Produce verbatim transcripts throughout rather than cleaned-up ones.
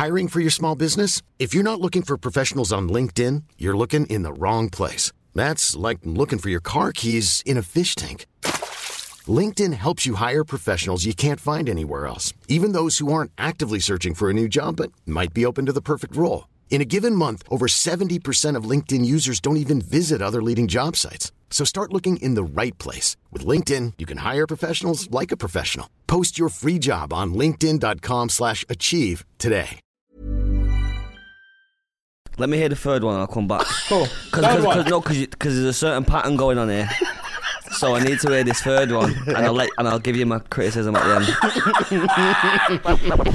Hiring for your small business? If you're not looking for professionals on LinkedIn, you're looking in the wrong place. That's like looking for your car keys in a fish tank. LinkedIn helps you hire professionals you can't find anywhere else, even those who aren't actively searching for a new job but might be open to the perfect role. In a given month, over seventy percent of LinkedIn users don't even visit other leading job sites. So start looking in the right place. With LinkedIn, you can hire professionals like a professional. Post your free job on linkedin.com slash achieve today. Let me hear the third one and I'll come back. Cool. Cause, cause, cause, no, because there's a certain pattern going on here. So I need to hear this third one, and I'll let, and I'll give you my criticism at the end.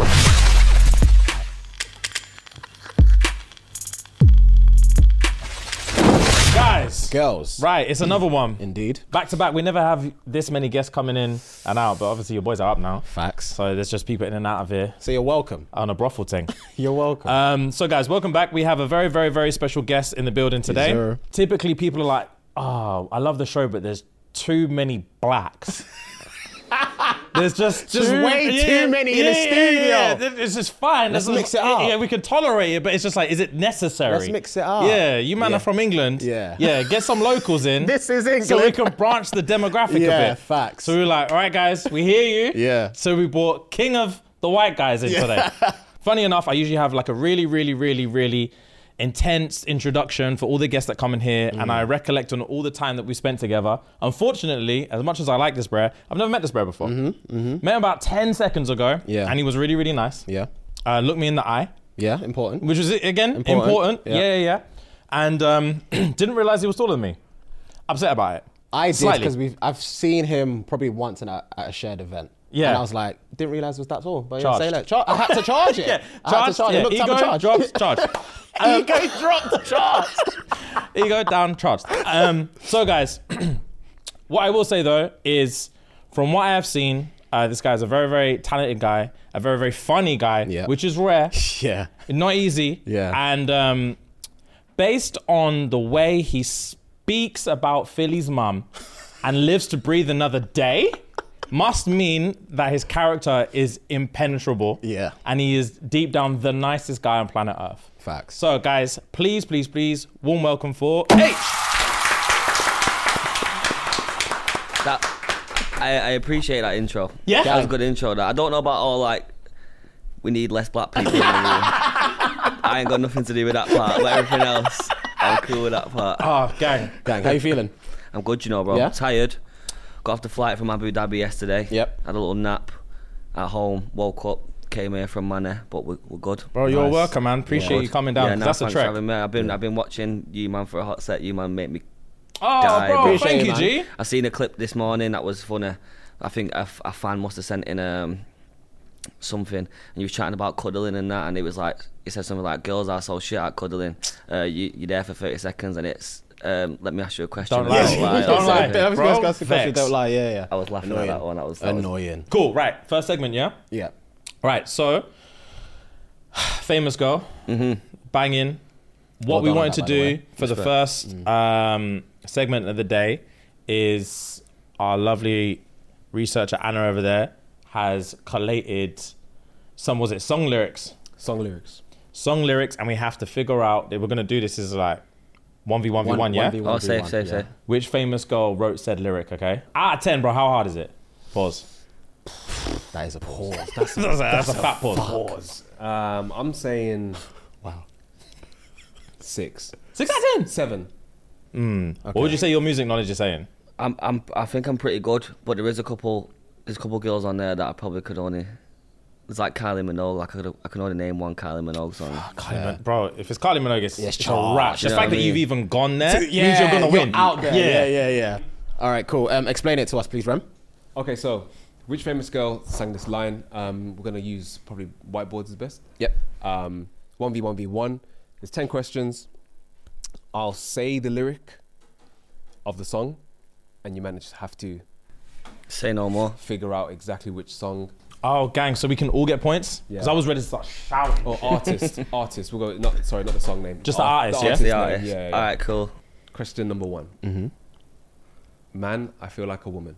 Guys, girls, right? It's another one. Indeed, back to back. We never have this many guests coming in and out, but obviously your boys are up now. Facts. So there's just people in and out of here. So you're welcome on a brothel thing. You're welcome. Um, so guys, welcome back. We have a very, very, very special guest in the building today. Yes, Typically, people are like, "Oh, I love the show, but there's too many blacks." There's just just too, way yeah, too many yeah, in the yeah, studio. Yeah, yeah. It's just fine. Let's It's mix just, it up. Yeah, we can tolerate it, but it's just like, is it necessary? Let's mix it up. Yeah, you man Yeah. are from England. Yeah. Yeah, get some locals in. This is England. So we can branch the demographic Yeah, a bit. facts. So we were like, all right, guys, we hear you. Yeah. So we brought King of the White Guys in Yeah. today. Funny enough, I usually have like a really, really, really, really intense introduction for all the guests that come in here, Mm. and I recollect on all the time that we spent together. Unfortunately, as much as I like this bro, I've never met this bro before. Mm-hmm, mm-hmm. Met him about ten seconds ago, Yeah. and he was really, really nice. Yeah. Uh, looked me in the eye. Yeah, important. Which was, again, Important, important. yeah. Yeah, yeah, yeah. And um, didn't realize he was taller than me. Upset about it. I did Slightly. because we've I've seen him probably once in a, at a shared event. Yeah. And I was like, didn't realize it was that tall. But yeah, Charged. say that. Char- I had to charge it. Yeah, I had to charged, charge yeah, it. Looked ego up a charge. drops, charge. Um, Ego dropped, charge. Ego down, charged. Um, so guys, what I will say though is, from what I have seen, uh, this guy is a very, very talented guy, a very, very funny guy, Yeah. which is rare. Yeah. Not easy. Yeah. And um, based on the way he speaks about Philly's mum and lives to breathe another day, must mean that his character is impenetrable. Yeah. And he is deep down the nicest guy on planet Earth. Facts. So guys, please, please, please, warm welcome for H. That I, I appreciate that intro. Yeah. That was a good intro. That I don't know about all like we need less black people in the room. I ain't got nothing to do with that part, but everything else, I'm cool with that part. Oh, gang. Gang, how you feeling? I'm good, you know, bro. Yeah? Tired. Got off the flight from Abu Dhabi yesterday. Yep. Had a little nap at home. Woke up. Came here from Manor, but we're, we're good. Bro, you're Nice. welcome, man. Appreciate Yeah. you coming down. Yeah, 'cause nah, that's a thanks for trek. having me. I've been I've been watching you, man, for a hot set. You, man, make me. Oh, die, bro, bro. thank Appreciate you, it, G. I seen a clip this morning that was funny. I think a, a fan must have sent in um, something, and he was chatting about cuddling and that, and it was like he said something like, "Girls are so shit at cuddling. Uh, you, you're there for thirty seconds, and it's um, let me ask you a question." Don't and lie. I was like- Don't lie. I was Bro, going to ask the question. vex. Don't lie. Yeah, yeah. I was laughing Annoying. at that one. That was, that was Annoying. Cool, right. First segment, yeah? Yeah. Right, so, famous girl, Mm-hmm. banging. What Well we done on wanted that, to by the do way. for the Respect. first um, segment of the day is our lovely researcher Anna over there has collated some, was it song lyrics? Song lyrics. Song lyrics, and we have to figure out that we're going to do this is like one v one v one, yeah? one v one Oh, safe, v one, safe, yeah. safe. Which famous girl wrote said lyric, okay? Out of ten, bro, how hard is it? Pause. That is a pause. That's a, that's a fat pause. Pause. Um, I'm saying, wow, six, Six out of ten. seven. Mm. What would you say your music knowledge is saying? I'm, I'm, I think I'm pretty good, but there is a couple, there's a couple girls on there that I probably could only. It's like Kylie Minogue. I could, I can only name one Kylie Minogue song. Kylie Min- bro, if it's Kylie Minogue, it's, Yeah, it's a charged. wrap. The You know fact what that I you've mean? even gone there Yeah, means you're gonna win. out there. Yeah. Yeah, yeah, yeah. All right, cool. Um, explain it to us, please, Rem. Okay, so which famous girl sang this line? Um, we're gonna use probably whiteboards is best. Yep. Um, one v one v one. There's ten questions. I'll say the lyric of the song, and you man just have to Say no more. figure out exactly which song Oh, gang, so we can all get points? Because Yeah. I was ready to start shouting. or artist. artist. We'll go. Not sorry, not the song name. Just the Art- artist, yeah? artist The name, artist. Yeah, yeah, yeah. All right, cool. Question number one. Mm-hmm. Man, I feel like a woman.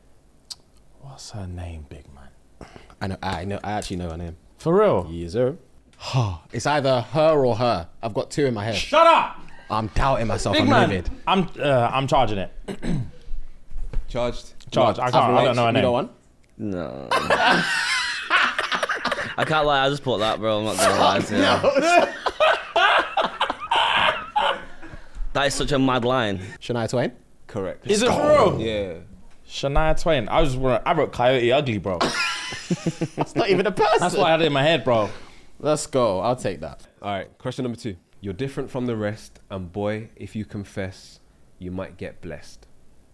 What's her name, big man? I know. I know. I actually know her name. For real? Yes, sir. It's either her or her. I've got two in my head. Shut up, I'm doubting myself. big I'm man. livid. I'm uh, I'm charging it. Charged. Charge. I can't. I don't know her You name. got one? No. I can't lie, I just put that, bro. I'm not gonna lie to you. That is such a mad line. Shania Twain? Correct. Is it bro? Yeah. Shania Twain. I was I wrote Coyote Ugly, bro. It's not even a person. That's why I had it in my head, bro. Let's go. I'll take that. All right. Question number two. You're different from the rest, and boy, if you confess, you might get blessed.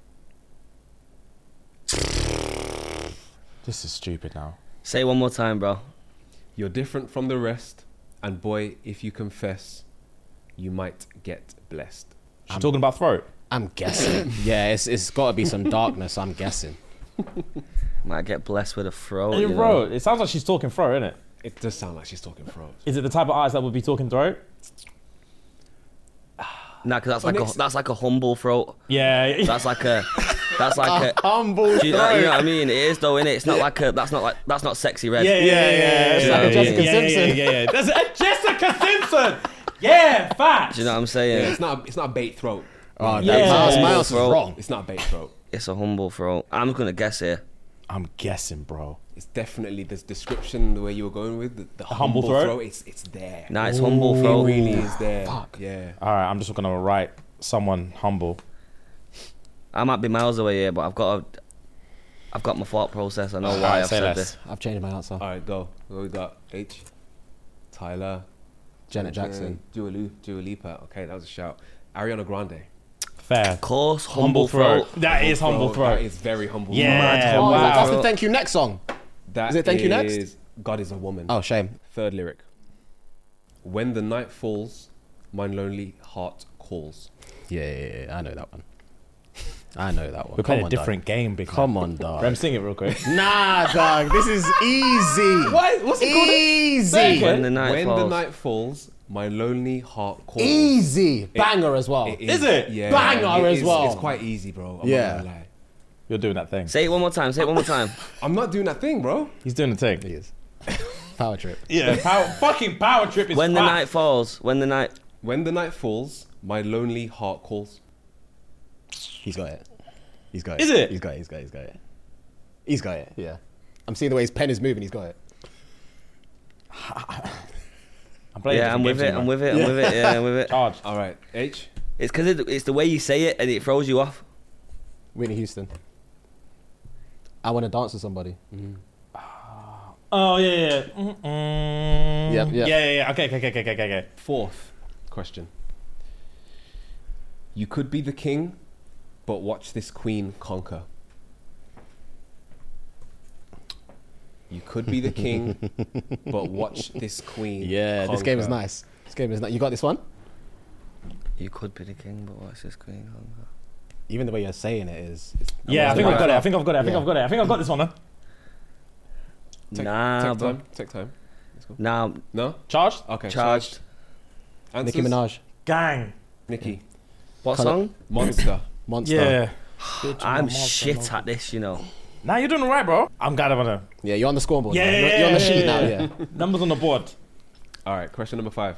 This is stupid now. Say it one more time, bro. You're different from the rest, and boy, if you confess, you might get blessed. She's talking about throat. I'm guessing. Yeah, it's it's got to be some darkness. I'm guessing. Might get blessed with a throat. Hey, You know? bro, it sounds like she's talking throat, innit? It does sound like she's talking throat. Is it the type of artist that would be talking throat? Nah, because that's like a that's like a humble throat. Yeah. That's like a that's like a Humble do you, know, throat. you know what I mean? It is though, innit? It's not like a that's not like that's not sexy red. Yeah, yeah, yeah, yeah. It's yeah, like a yeah, Jessica yeah, Simpson. Yeah, yeah, yeah. That's a Jessica Simpson. Yeah, facts. Do you know what I'm Yeah, saying? it's not. It's not a bait throat. Oh, Yeah. that Miles, Yeah. Miles is Throat. wrong. It's not a bait throat. It's a humble throat. I'm gonna guess here. I'm guessing, bro. It's definitely this description, the way you were going with the, the humble humble, throat? throat. It's it's there. Nah, it's humble It throat. really is there. Fuck. Yeah. All right, I'm just gonna write someone humble. I might be miles away here, but I've got a, I've got my thought process. I know why Alright, I've say said less. this. I've changed my answer. All right, go. What we got? H. Tyler. Janet Jackson. Dua Lipa. Dua Lipa. Okay, that was a shout. Ariana Grande. Fair. Course, humble, throat. That is humble That throat. is very humble. Yeah. Mad Oh, wow. that's the Thank You Next song. That Is it Thank You Next? is God is a woman. Oh, shame. Third lyric. When the night falls, my lonely heart calls. Yeah, yeah, yeah. I know that one. I know that one. We're playing Come a on, different game, big Dog. Come man. on, dog. Rem, sing it real quick. Nah, dog. This is easy. What? What's it called? Easy. When the night when falls. the night falls, my lonely heart calls. Easy. Banger as well. Is it? Yeah. Banger it as is- well. It's quite easy, bro. I'm Yeah. not gonna lie. You're doing that thing. Say it one more time. Say it one more time. I'm not doing that thing, bro. He's doing the thing. He is. Power trip. Yeah, power, fucking power trip is When the fat. night falls. When the night. When the night falls, my lonely heart calls. He's got it. He's got it. Is it? He's got it. He's got it. He's got it. He's got it. Yeah. I'm seeing the way his pen is moving. He's got it. I'm playing Yeah, I'm different with games it. here, I'm man. with it. I'm with it. Yeah, I'm with it. Charge. All right, H. It's because it, it's the way you say it and it throws you off. Whitney Houston. I want to dance with somebody. Oh yeah, yeah. Mm-mm. Yep, yep. Yeah, yeah, yeah. Okay, okay, okay, okay, okay, okay. Fourth question. You could be the king, but watch this queen conquer. You could be the king, but watch this queen. Yeah, this game is conquer. nice. This game is nice. You got this one? You could be the king, but what's this queen? Even the way you're saying it is. It's, Yeah, I think I've got it. I think I've got it. I think Yeah. I've got it. I think I've got this one. Huh? Take, Nah, take bro. time. Take time. Let's go. Now No? Charged. Okay. charged. Answers? Nicki Minaj. Gang. Nicki. What Colour- song? Monster. Monster. Yeah. I'm shit at this, you know. Nah, you're doing alright, bro. I'm glad I'm gonna. Yeah, you're on the scoreboard. Yeah, now. yeah, you're, yeah, you're on the yeah, sheet yeah, now. yeah. Yeah. Numbers on the board. All right, question number five.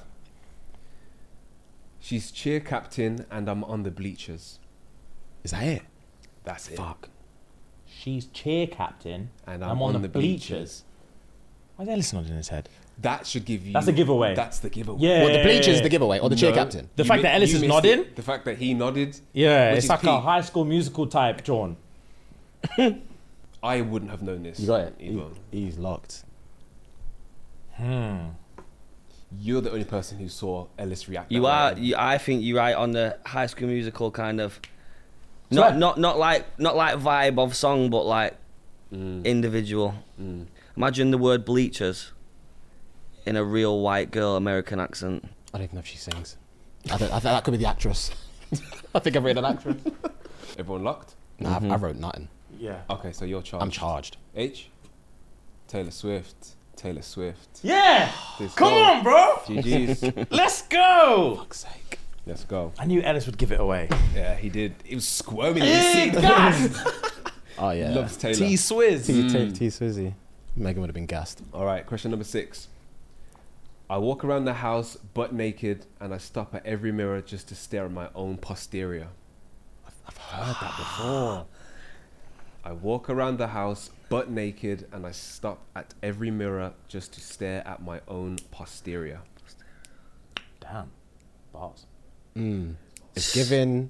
She's cheer captain and I'm on the bleachers. Is that it? That's it. Fuck. She's cheer captain. And I'm, on, the bleachers. Why is Ellis not in his head? That should give you... That's a giveaway. That's the giveaway. Yeah. Well, the bleachers is the giveaway, or the cheer No, captain. The you fact mi- that Ellis you is missed nodding? it. The fact that he nodded. Yeah, which it's is like a peak. High School Musical type John. I wouldn't have known this. You got it. Either. He- he's locked. You're the only person who saw Ellis react. You that are. way. You, I think you're right on the High School Musical kind of. Not Swear. not not like not like vibe of song, but like individual. Imagine the word bleachers in a real white girl American accent. I don't even know if she sings. I, don't, I think that could be the actress. I think I've written an actress. Everyone locked? Nah, I, I wrote nothing. Yeah. Okay, so you're charged. I'm charged. H. Taylor Swift. Taylor Swift. Yeah. Let's Come go. on, bro. G G's. Let's go. Fuck's sake. Let's go. I knew Ellis would give it away. Yeah, he did. He was squirming in his seat. Oh, yeah. Loves Taylor. T Swizz. T, T, T Swizzy. Megan would have been gassed. All right, question number six. I walk around the house butt naked and I stop at every mirror just to stare at my own posterior. I've heard that before. I walk around the house butt naked and I stop at every mirror just to stare at my own posterior. Damn. Bars. Mm. It's given.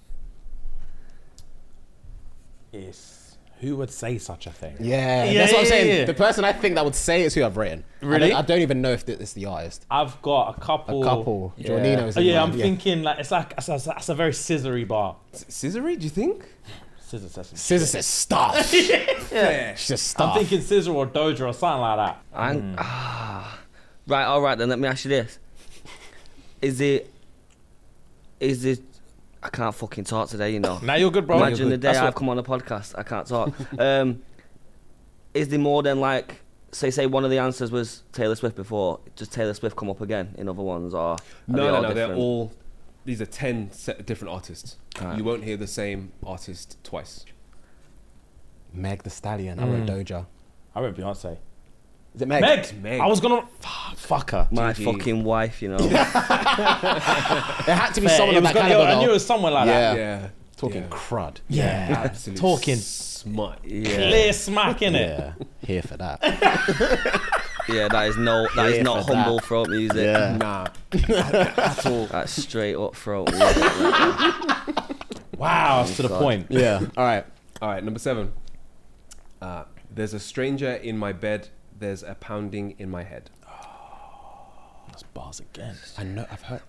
Is who would say such a thing? Yeah, Yeah, that's what I'm yeah, saying. yeah. The person I think that would say is who I've written. Really? I don't, I don't even know if it's the artist. I've got a couple. A couple. Yeah, Jornino's oh, in yeah mind, I'm yeah. thinking like it's like it's a, it's a very scissory bar. S- Scissory, do you think? Scissor says some Scissor shit. says stop. Yeah. She says I'm stop. thinking scissor or Doja or something like that. I'm, ah. Right, all right then. Let me ask you this: Is it? Is it? I can't fucking talk today. You know. Now you're good, bro. Imagine the day That's I've what- come on a podcast, I can't talk. um, is there more than like, say, say one of the answers was Taylor Swift before? Does Taylor Swift come up again in other ones, or are they No, no, all no. They're different? all. These are ten set different artists. Alright. You won't hear the same artist twice. Meg the Stallion. I wrote Mm. Doja. I wrote Beyonce. Is it Meg? Meg. Meg. I was gonna fuck, fuck her. My Gigi. fucking wife, you know. There had to be Fair, someone it of was that gonna- caliber. I knew it though. was someone like Yeah. that. Yeah. Talking Yeah. crud. Yeah. Absolute Talking smut. yeah, clear smack in it. Yeah. Here for that. yeah, that is no, that is Yeah, not for humble that. throat music. Yeah. Nah. That's straight up throat music. like. Wow, it's to the God. point. Yeah. All right. All right, number seven. Uh, there's a stranger in my bed. There's a pounding in my head. That's bars again. I know. I've heard.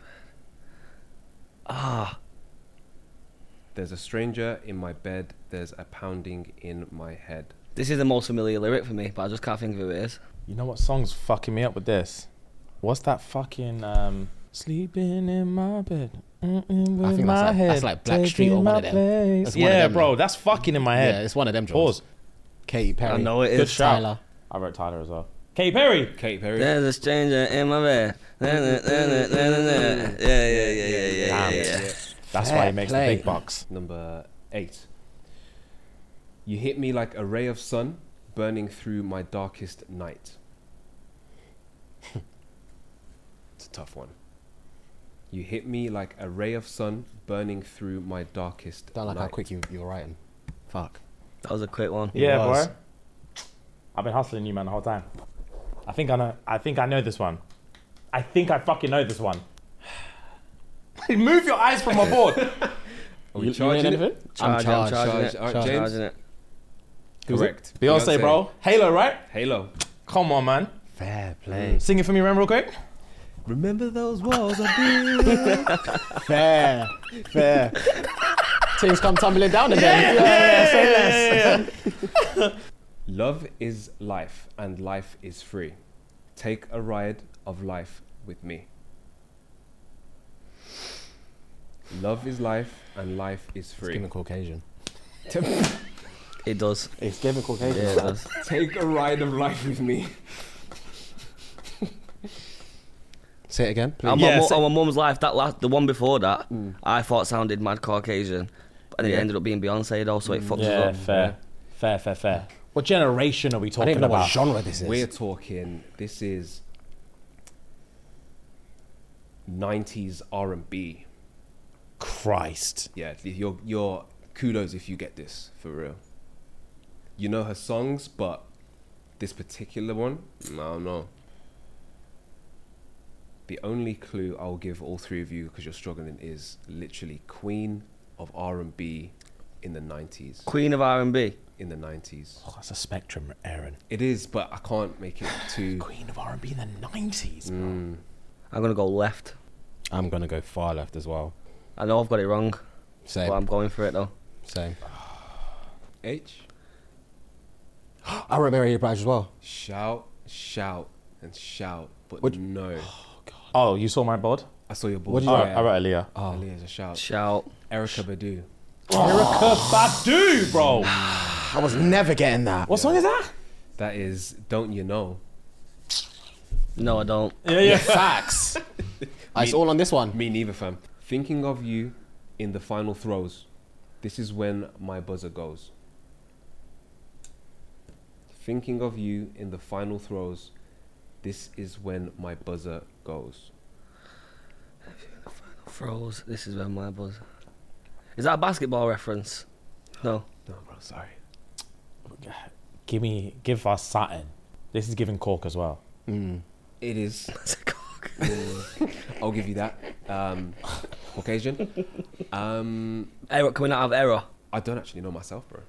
Ah, There's a stranger in my bed. There's a pounding in my head. this is the most familiar lyric for me, but I just can't think of who it is. You know what song's fucking me up with this? What's that fucking um sleeping in my bed? Mm-mm, with I think my that's like- head, that's like Blackstreet or taking one my of them. place. That's one of Yeah, them, bro, man. that's fucking in my head. Yeah, it's one of them. Pause. Pause. Katy Perry. I know it Good is. shout. Tyler. I wrote Tyler as well. Katy Perry. Katy Perry. There's a stranger in my bed. Na, na, na, na, na, na, na. Yeah, yeah, yeah, yeah, yeah, Damn. yeah, yeah. That's Fair why he makes play. the big bucks. Number eight. You hit me like a ray of sun burning through my darkest night. It's a tough one. You hit me like a ray of sun burning through my darkest Don't like night. how quick you, you were writing. Fuck. That was a quick one. Yeah, was. bro. I've been hustling you, man, the whole time. I think I know. I think I know this one. I think I fucking know this one. Move your eyes from my board. Are we You- you charging ain't it? anything? Charge, I'm charged, charging charged. it. Alright, Charging James? it. Correct. Beyonce, bro. Halo, right? Halo. Come on, man. Fair play. Sing it for me, Ren, real quick. Remember those walls I built? Fair. Fair. Things come tumbling down again. Yeah, yeah, say less. Love is life and life is free. Take a ride of life with me. Love is life and life is It's free. giving Caucasian. It does. It's giving Caucasian. Yeah, it does. Take a ride of life with me. Say it again, please. On, Yeah, my, mu- so- on my mum's life, that last, the one before that, I thought sounded mad Caucasian, and it Yeah. ended up being Beyonce though, so it fucked Yeah, us up. fair. Fair, fair, fair. What generation are we I don't talking even know what about? genre this is. We're talking, this is nineties R and B. Christ. Yeah, you're, you're kudos if you get this, for real. You know her songs, but this particular one, I don't know. The only clue I'll give all three of you, because you're struggling, is literally Queen of R and B in the nineties. Queen of R and B. In the nineties. Oh, that's a spectrum, Aaron. It is, but I can't make it too... Queen of R and B in the nineties, bro. Mm. I'm gonna go left. I'm gonna go far left as well. I know I've got it wrong, Same. but I'm going for it though. Same. H? I wrote Mary J. Blige as well. Shout, shout, and shout, but What- no. Oh, you saw my board? I saw your board. What did Oh, you I wrote Aaliyah. Oh. Aaliyah's a shout. Shout. Erica Badu. Erica Badu, bro. I was never getting that. What song is that? That is Don't You Know. No, I don't. Yeah, yeah. Facts. Ah, it's all on this one. Me neither, fam. Thinking of you in the final throws. This is when my buzzer goes. Thinking of you in the final throws. This is when my buzzer goes. Froze. This is when my buzz. Is that a basketball reference? No. No, bro, sorry. Give me, give us Saturn. This is giving Cork as well. It is. That's a cock. I'll give you that. Um, Caucasian. Um, Error coming out of error. I don't actually know myself, bro.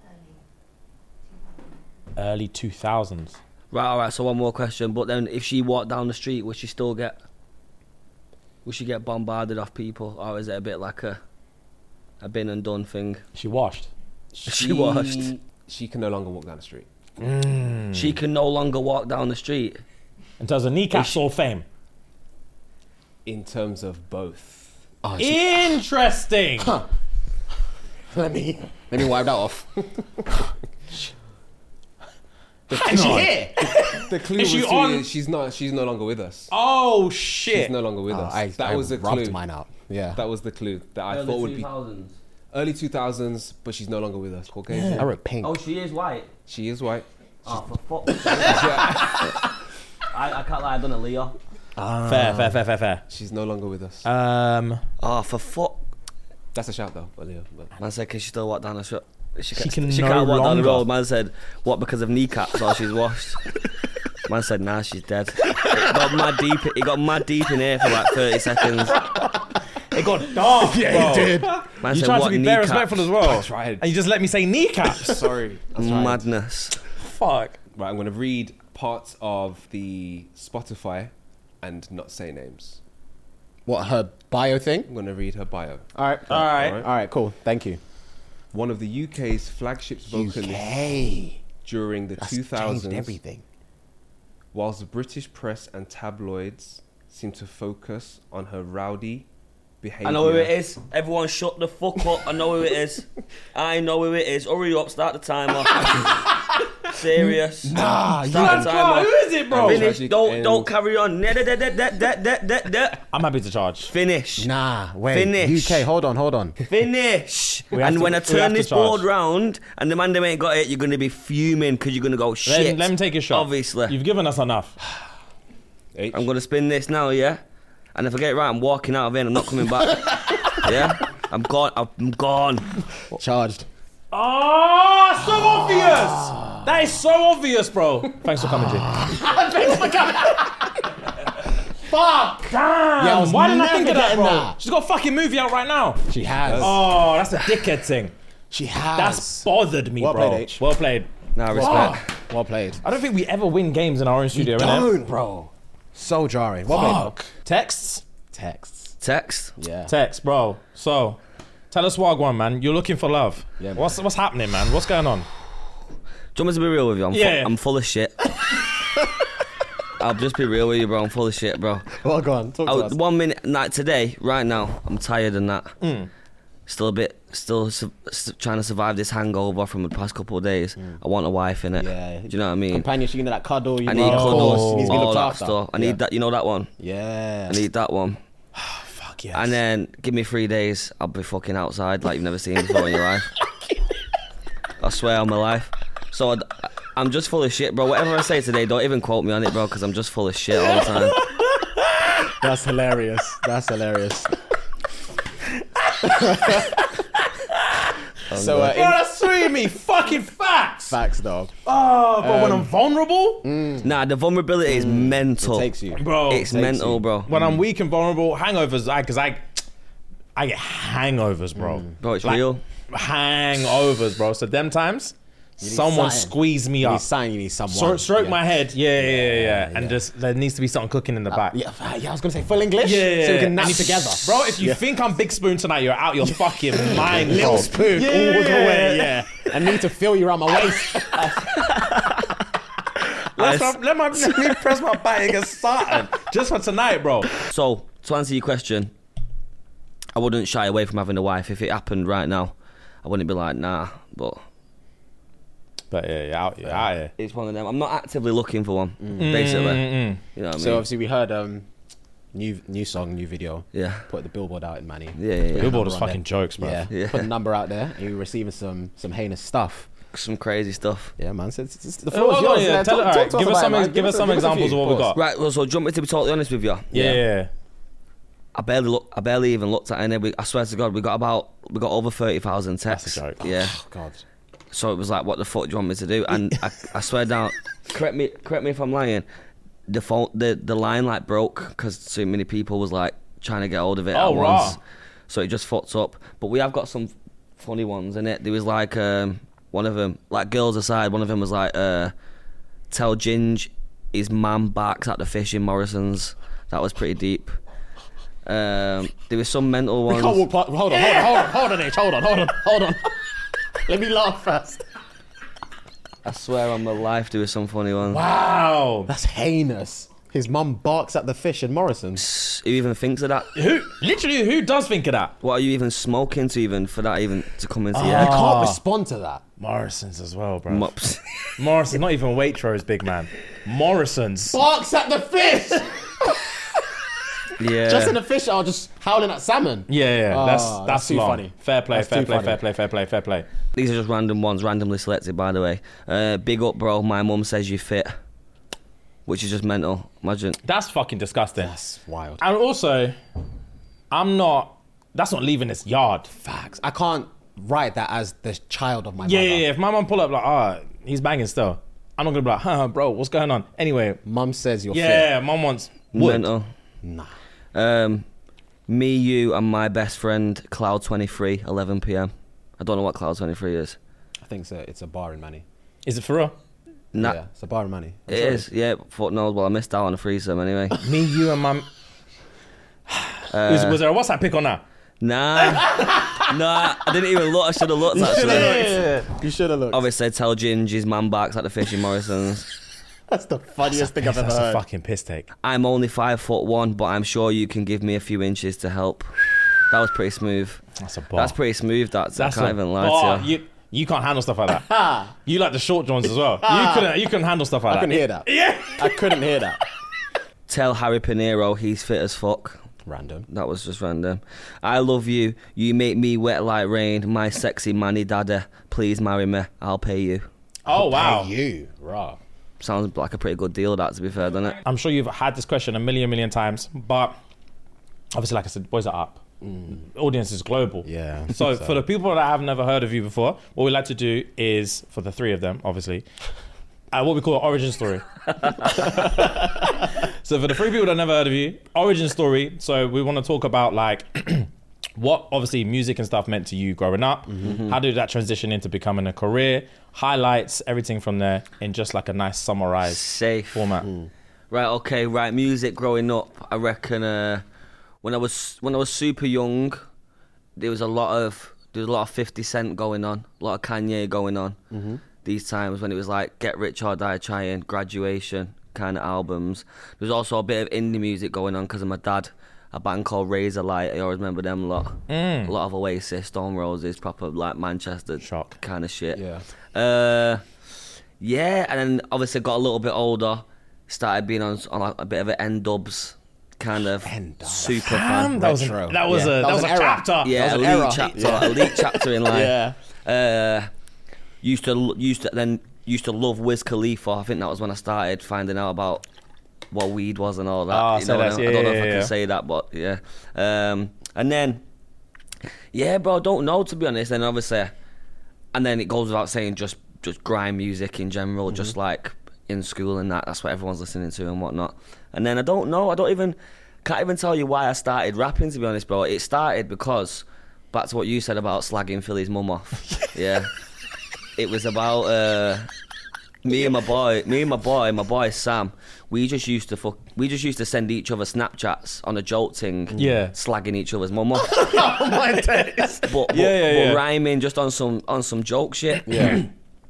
Early two thousands. Right, all right. So one more question. But then, if she walked down the street, would she still get? Would she get bombarded off people, or is it a bit like a, a been and done thing? She washed. She washed. She can no longer walk down the street. She can no longer walk down the street. In terms of kneecaps or fame. In terms of both. Oh, she, Interesting. let me let me wipe that off. Hang Is she on. here? The clue Is was she to- on- she's not. She's no longer with us. Oh She's shit. no longer with Oh, us. I, that I was the rubbed clue. mine out. Yeah. That was the clue that I Early thought would be two thousands. early two thousands, but she's no longer with us. Caucasian. I wrote pink. Oh, she is white. She is white. Oh, for fuck's sake. I, I can't lie. I done a Leo. Fair, fair, fair, fair, fair. She's no longer with us. Um, Oh, for fuck. That's a shout though, Aaliyah. But Man said, can she still walk down the street? She, She can, can she no can't walk down the longer. road. Man said, what, because of kneecaps or she's washed? Man said, nah, she's dead. It got mad deep. It got mad deep in here for like thirty seconds. it got dark. Yeah, bro. he did. Man You said, tried to what be very kneecaps? respectful as well. I tried. And you just let me say kneecaps. sorry. I tried. Madness. Fuck. Right, I'm gonna read parts of the Spotify and not say names. What, her bio thing? I'm gonna read her bio. All right. All right. All right, cool. Thank you. One of the U K's flagship vocalists Hey. during the That's two thousands, changed everything. whilst the British press and tabloids seem to focus on her rowdy behaviour. I know who it is. Everyone shut the fuck up. I know who it is. I know who it is. Hurry up, start the timer. Serious. Nah, you Start the timer. Who is it, bro? Finish. Finish. Tragic Don't end. don't carry on. Da- da- da- da- da- da- da- da. I'm happy to charge. Finish. Nah, wait. Finish. U K, hold on, hold on. Finish. have And to- when I we have turn to this charge. board round and the man that ain't got it, you're gonna be fuming because you're gonna go Let, shit. let me take a shot. Obviously. You've given us enough. H. I'm gonna spin this now, yeah. And if I get it right, I'm walking out of here. And I'm not coming back. Yeah. I'm gone. I'm gone. Charged. Oh, so obvious. That is so obvious, bro. Thanks for coming, G. Fuck. Damn. Yeah, I was Why didn't I never think of that, getting bro? that. She's got a fucking movie out right now. She has. Oh, that's a dickhead thing. She has. That's bothered me, Well bro. played, H. Well played. Now respect. Well played. I don't think we ever win games in our own studio, You innit? don't, bro. So jarring. Well played, Fuck. Texts? though. Texts. Text. Yeah. Text, bro. So, tell us what one, man. You're looking for love. Yeah, man. what's what's happening, man? What's going on? Do you want me to be real with you? I'm, fu- Yeah. I'm full of shit. I'll just be real with you, bro. I'm full of shit, bro. Well, go on. Talk to I, us. one minute, like today, right now, I'm tired and that. Hmm. Still a bit, still su- su- trying to survive this hangover from the past couple of days. I want a wife in it. Hmm. Yeah. Do you know what I mean? Companionship, you know, that cuddle. You I know, need of course, cuddles, needs to be all looked that after. stuff. I Yeah. need that. You know that one. Yeah. I need that one. Fuck yes. And then give me three days, I'll be fucking outside like you've never seen before in your life. I swear on my life. So I'd, I'm just full of shit, bro. Whatever I say today, don't even quote me on it, bro, because I'm just full of shit all the time. That's hilarious. That's hilarious. So, uh, Bro, in that's sweet me. Fucking facts. facts, though, Oh, but when I'm vulnerable, Nah, the vulnerability is mental. it takes you. bro. It's mental, you. bro. When I'm weak and vulnerable, hangovers, I because I, I get hangovers, bro. Bro, it's Like, real. Hangovers, bro. So them times, need someone something. squeeze me You up, need sign. You need someone. stroke, stroke yeah. my head, yeah, yeah, yeah, yeah, and yeah. just there needs to be something cooking in the back. Yeah, yeah. I was gonna say full English. Yeah, So we can nap and- together, bro. If you think I'm Big Spoon tonight, you're out your fucking mind, Little bro. spoon Yeah, all the way. yeah. I need to feel you around my waist. Let's I- not- let, my, let me press my back and get started just for tonight, bro. So, to answer your question, I wouldn't shy away from having a wife. If it happened right now, I wouldn't be like, nah, but But yeah, yeah, out, yeah, out here. it's one of them. I'm not actively looking for one, basically. Mm-mm. You know what I mean? So obviously we heard um, new new song, new video. yeah. Put the billboard out in Manny. Yeah, yeah, yeah. Billboard is Number on fucking there. jokes, bro. Yeah. Yeah. Put the number out there, and you're receiving some some heinous stuff. some crazy stuff. Yeah, man. So it's, it's, the Oh, floor is oh, yours. yeah, Yeah, tell talk- it, all talk right, to us give us about some, it, man. give us a- some give us a examples few, of what we course. got. Right, well, so do you want me to be totally honest with you? Yeah, yeah, yeah. I barely look. I barely even looked at any. We, I swear to God, we got about we got over thirty thousand texts. That's a joke. Yeah. Oh, God. So it was like, what the fuck do you want me to do? And I, I swear down. Correct me. Correct me if I'm lying. The phone, the the line like broke because so many people was like trying to get hold of it Oh, at raw. once. So it just fucked up. But we have got some funny ones in it. There was like um, one of them, like girls aside, one of them was like, uh, tell Ginge his man barks at the fish in Morrison's. That was pretty deep. Um, there was some mental We ones. can't walk past. Hold on, hold on, hold on, hold on, H. Hold on, hold on, hold on. Let me laugh first. I swear on my life there was some funny ones. Wow. That's heinous. His mum barks at the fish in Morrison's. Who even thinks of that? Who, literally, who does think of that? What are you even smoking to even for that even to come into I your head? can't respond to that. Morrison's as well, bro. Mops. Morrison's, not even Waitrose, big man. Morrison's. Barks at the fish. Yeah. Just in the fish are just howling at salmon. Yeah, yeah, Oh, that's that's that's too long. funny. Fair play, That's fair too play, funny. fair play, fair play, fair play. These are just random ones, randomly selected, by the way. Uh, big up, bro. My mum says you fit, which is just mental. Imagine. That's fucking disgusting. That's wild. And also, I'm not. That's not leaving this yard. Facts. I can't write that as the child of my Yeah, mother. yeah, yeah. If my mum pull up like, ah, he's banging still, I'm not gonna be like, huh, bro, what's going on? Anyway, Mum says you're fit. yeah, mum wants wood. Mental. Nah. Um, me, you, and my best friend, Cloud twenty-three, eleven p.m. I don't know what Cloud twenty-three is. I think it's a, it's a bar in Manny. Is it for real? Nah, Yeah, it's a bar in Manny. I'm it sorry. is. Yeah, fuck knows. Well, I missed out on a threesome anyway. Me, you, and mum. Uh, was, was there a WhatsApp pic on that? Nah, nah. I didn't even look. I should have looked actually. Yeah, you should have looked. Obviously, tell Ginge his man barks at the fish in Morrison's. That's the funniest thing I've ever That's a heard. fucking piss take. I'm only five foot one, but I'm sure you can give me a few inches to help. That was pretty smooth. That's a bar. That's pretty smooth. That's, That's I can't a even lie bar. to you. you. You can't handle stuff like that. You like the short Johns as well. You couldn't. You couldn't handle stuff like I that. couldn't hear that. Yeah. I couldn't hear that. Tell Harry Pinero he's fit as fuck. Random. That was just random. I love you. You make me wet like rain. My sexy manny dada. Please marry me. I'll pay you. Oh wow. Hey, you. Raw. Sounds like a pretty good deal, that, to be fair, doesn't it? I'm sure you've had this question a million, million times, but obviously, like I said, boys are up. Audience is global. Yeah. So, for the people that have never heard of you before, what we like to do is, for the three of them, obviously, uh, what we call an origin story. So for the three people that never heard of you, origin story. So we want to talk about like what obviously music and stuff meant to you growing up. Mm-hmm. How did that transition into becoming a career? Highlights, everything from there in just like a nice summarized Safe. format. Right, okay, right. Music growing up, I reckon uh, when I was when I was super young, there was a lot of there was a lot of fifty Cent going on, a lot of Kanye going on. Mm-hmm. These times when it was like Get Rich or Die Trying, Graduation kind of albums. There was also a bit of indie music going on because of my dad. A band called Razor Light, I always remember them a lot. Mm. A lot of Oasis, Stone Roses, proper like Manchester Shock. kind of shit. Yeah. Uh, yeah, and then obviously got a little bit older, started being on, on like a bit of an N-Dubs kind of N-Dubs. super Damn, fan. that was, a, Retro. that was Yeah. a that, That was, was a an era. chapter. Yeah, That was an elite era. chapter, Yeah. elite chapter in life. Yeah. Uh, used to used to then used to love Wiz Khalifa. I think that was when I started finding out about what weed was and all that. Ah, you say know, that, I don't yeah, know yeah, if I yeah. can say that, but yeah. Um, and then, yeah, bro, I don't know to be honest. And obviously, and then it goes without saying, just just grime music in general, Mm-hmm. just like in school and that. That's what everyone's listening to and whatnot. And then I don't know. I don't even can't even tell you why I started rapping. To be honest, bro, it started because back to what you said about slagging Philly's mum off. Yeah, it was about. Uh, Me and my boy, me and my boy, my boy Sam, we just used to fuck, we just used to send each other Snapchats on a joke thing, Yeah. slagging each other's mum off, Oh my days. but, but, Yeah, yeah, but yeah. rhyming just on some on some joke shit. Yeah.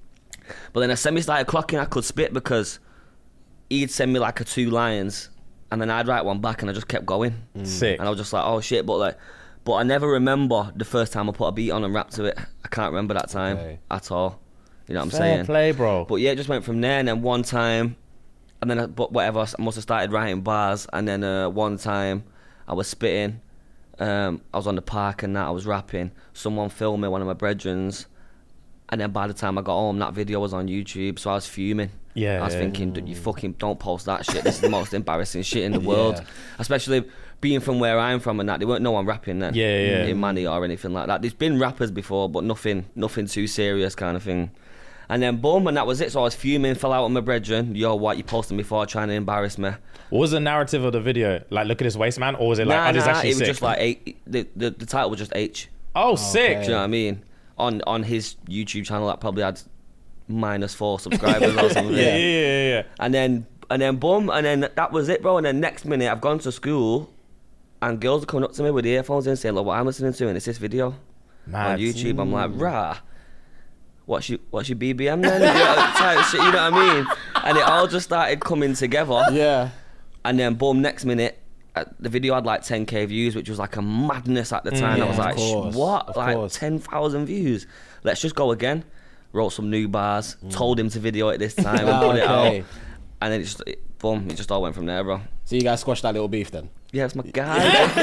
But then as Semi started clocking, I could spit because he'd send me like a two lines, and then I'd write one back, and I just kept going, Sick. and I was just like, oh shit, but like, but I never remember the first time I put a beat on and rapped to it. I can't remember that time Okay. at all. You know what I'm Fair saying? play, bro. But yeah, it just went from there, and then one time, and then I, but whatever, I must have started writing bars, and then uh, one time I was spitting, um, I was on the park and that, I was rapping. Someone filmed me, one of my brethrens, And then by the time I got home, that video was on YouTube, so I was fuming. Yeah, I was yeah. thinking, "Dude, you fucking don't post that shit. This is the most embarrassing shit in the world." Yeah. Especially being from where I'm from and that. There weren't no one rapping then. Yeah, yeah, yeah. In Manny or anything like that. There's been rappers before, but nothing nothing too serious kind of thing. And then boom, and that was it. So I was fuming, fell out with my brethren. Yo, what, you posting me for, trying to embarrass me? What was the narrative of the video? Like, look at this waist, man? Or was it like, Nah, oh, this is nah, actually it was sick? just like, eight, the, the, the title was just H. oh, sick. Do you know what I mean? On on his YouTube channel that probably had minus four subscribers or something. Yeah, yeah, yeah, yeah. And then and then boom, and then that was it, bro. And then next minute I've gone to school and girls are coming up to me with earphones in saying, look, what I'm listening to and it's this video Mad. on YouTube. I'm like, rah. What's your what's your B B M then? You know, type shit, you know what I mean? And it all just started coming together. Yeah. And then boom, next minute, uh, the video had like ten K views, which was like a madness at the time. yeah, I was of like, course, what? of Like course. ten thousand views. Let's just go again. Wrote some new bars, told him to video it this time and Ah, put it okay. out. And then it just, it, boom, it just all went from there, bro. So you guys squashed that little beef then? Yeah, it's my guy.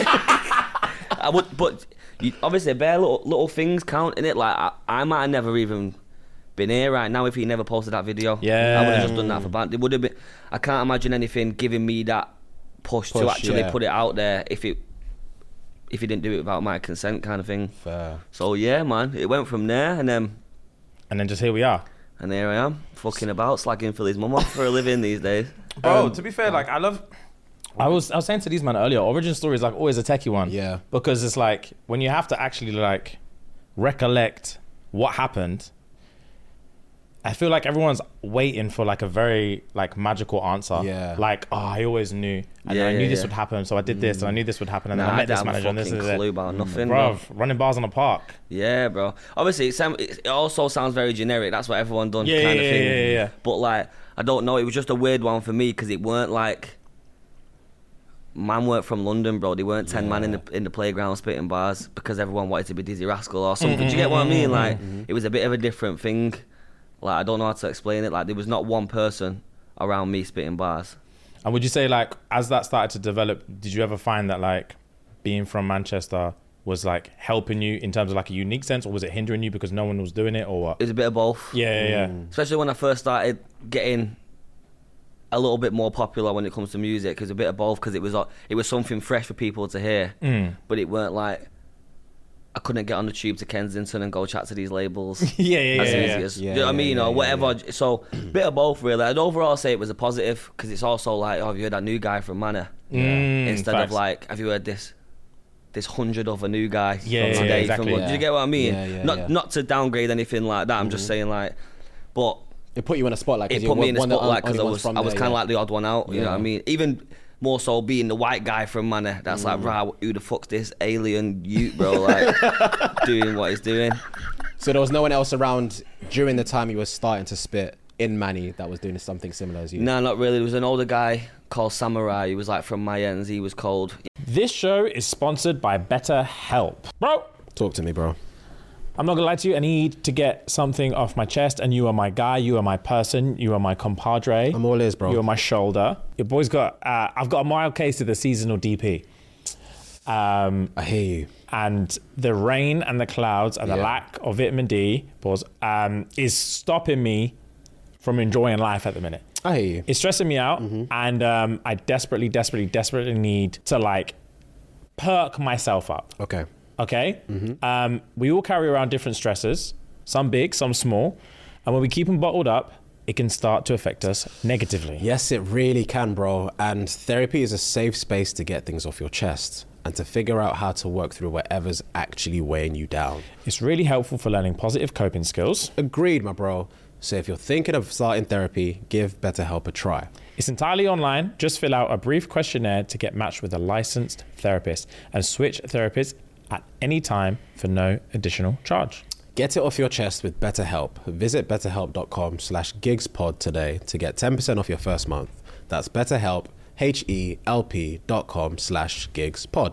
I would, but you, obviously, bare little, little things count in it. Like, I, I might have never even been here right now if he never posted that video. Yeah. I would have just done that for band. It would have been. I can't imagine anything giving me that push, to Push, actually yeah. put it out there if it if he didn't do it without my consent, kind of thing. Fair. So yeah, man, it went from there, and then And then just here we are. and here I am, fucking about, slagging Philly's mum off for a living these days. Bro, to be fair, like, I love... I was I was saying to these man earlier, origin story is like always a techie one. Yeah. Because it's like, when you have to actually, like, recollect what happened, I feel like everyone's waiting for like a very like magical answer. Yeah. Like, oh, I always knew. And Yeah, then I knew yeah, this yeah. would happen, so I did this, and I knew this would happen, and then Nah, I I met this didn't have manager, a and this fucking is it. clue about nothing, bro. Bro, running bars on the park. Yeah, bro. Obviously, it, sound, it also sounds very generic. That's what everyone done, Yeah, kind yeah, of thing. yeah, yeah, yeah. But like, I don't know. It was just a weird one for me because it weren't like man weren't from London, bro. They weren't ten man in the in the playground spitting bars because everyone wanted to be Dizzy Rascal or something. Do you get what I mean? Like, it was a bit of a different thing. Like, I don't know how to explain it. Like, there was not one person around me spitting bars. And would you say, like, as that started to develop, did you ever find that, like, being from Manchester was, like, helping you in terms of, like, a unique sense, or was it hindering you because no one was doing it, or what? It was a bit of both. Yeah, yeah, yeah. Especially when I first started getting a little bit more popular when it comes to music. It was a bit of both because it was uh, it was something fresh for people to hear, Mm. but it weren't like I couldn't get on the tube to Kensington and go chat to these labels. Yeah, yeah, as yeah, easy yeah. as, Yeah, do you know what I yeah, mean, yeah, or yeah, whatever. So bit of both really. I'd overall say it was a positive because it's also like, oh, have you heard that new guy from Manor? Mm, Instead facts. of like, have you heard this? This hundred other new guy Yeah, from yeah, today. exactly. From, Yeah. Do you get what I mean? Yeah, yeah, not yeah. not to downgrade anything like that. I'm just saying like, but It put you in a spotlight. 'cause it you're put me in a one of the spotlight because I only was ones from I was there, kind of yeah. like the odd one out. You know what I Yeah. mean? Even more so being the white guy from Manor. That's like, right, who the fuck's this alien Ute, bro? Like doing what he's doing. So there was no one else around during the time you were starting to spit in Manny that was doing something similar as you. No, not really. There was an older guy called Samurai. He was like from my ends. He was cold. This show is sponsored by BetterHelp. Bro, Talk to me, bro. I'm not gonna lie to you, I need to get something off my chest, and you are my guy, you are my person, you are my compadre. I'm all ears, bro. You are my shoulder. Your boy's got, uh, I've got a mild case of the seasonal D P. Um, I hear you. and the rain and the clouds and the Yeah. lack of vitamin D pause, um, is stopping me from enjoying life at the minute. I hear you. It's stressing me out, and um, I desperately, desperately, desperately need to like perk myself up. Okay. Okay? Um, we all carry around different stressors, some big, some small, and when we keep them bottled up, it can start to affect us negatively. Yes, it really can, bro. And therapy is a safe space to get things off your chest and to figure out how to work through whatever's actually weighing you down. It's really helpful for learning positive coping skills. Agreed, my bro. So if you're thinking of starting therapy, give BetterHelp a try. It's entirely online. Just fill out a brief questionnaire to get matched with a licensed therapist and switch therapists at any time for no additional charge. Get it off your chest with BetterHelp. Visit betterhelp.com slash gigspod today to get ten percent off your first month. That's BetterHelp, H-E-L-P dot com slash gigspod.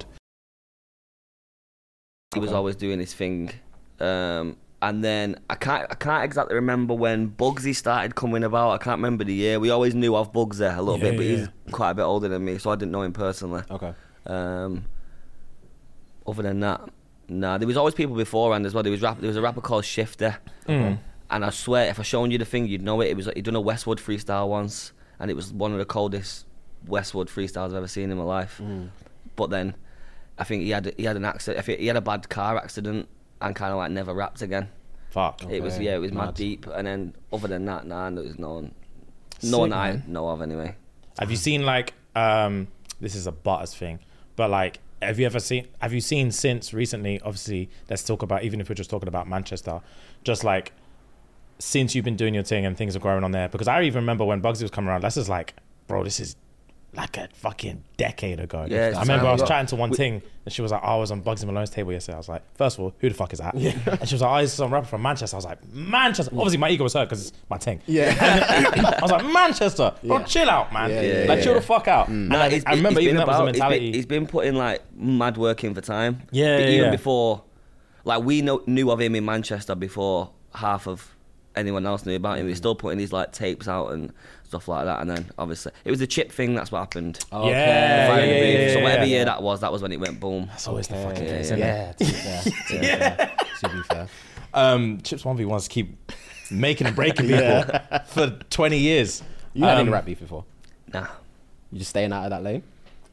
He was always doing his thing. Um, and then I can't I can't exactly remember when Bugsy started coming about. I can't remember the year. We always knew of Bugs there a little Yeah, bit, but yeah. he's quite a bit older than me, so I didn't know him personally. Okay. Um, other than that, Nah, there was always people beforehand as well. There was rap, there was a rapper called Shifter, and I swear if I shown you the thing, you'd know it. It was like, he'd done a Westwood freestyle once, and it was one of the coldest Westwood freestyles I've ever seen in my life. Mm. But then, I think he had he had an accident. I think he had a bad car accident and kind of like never rapped again. Fuck. It was Okay. yeah, it was mad, Mad. deep. And then other than that, nah, there was no one, no Sick, one man. I know of anyway. Have you seen like um this is a Butters thing, but like have you ever seen have you seen since recently, obviously let's talk about, even if we're just talking about Manchester, just like since you've been doing your thing and things are growing on there, because I even remember when Bugsy was coming around, this is like, bro, this is like a fucking decade ago. Yeah, it's I remember time. I was We got- chatting to one we- thing and she was like, oh, I was on Bugsy Malone's table yesterday. I was like, first of all, who the fuck is that? Yeah. And she was like, oh, it's some rapper from Manchester. I was like, Manchester. Obviously my ego was hurt because it's my thing. Yeah. I was like, Manchester, bro, Yeah. chill out, man. Yeah, yeah, like, yeah. chill the fuck out. And Nah, I, he's- I remember he's even been that was the about- he's been- mentality. He's been putting like mad work in for time. Yeah, But yeah, even yeah. before, like we know, knew of him in Manchester before half of anyone else knew about him. He's still putting these like tapes out and stuff like that. And then obviously it was the chip thing. That's what happened. Okay. Yeah, yeah, Fire yeah, Beef. yeah, So whatever yeah. year that was, that was when it went boom. That's always the Okay. fucking Yeah, case, yeah. isn't it? Yeah, to be fair. To be fair. To be fair. Um, Chips one v wants to keep making and breaking people for twenty years. You had Um, any rap beef before? Nah, You just staying out of that lane?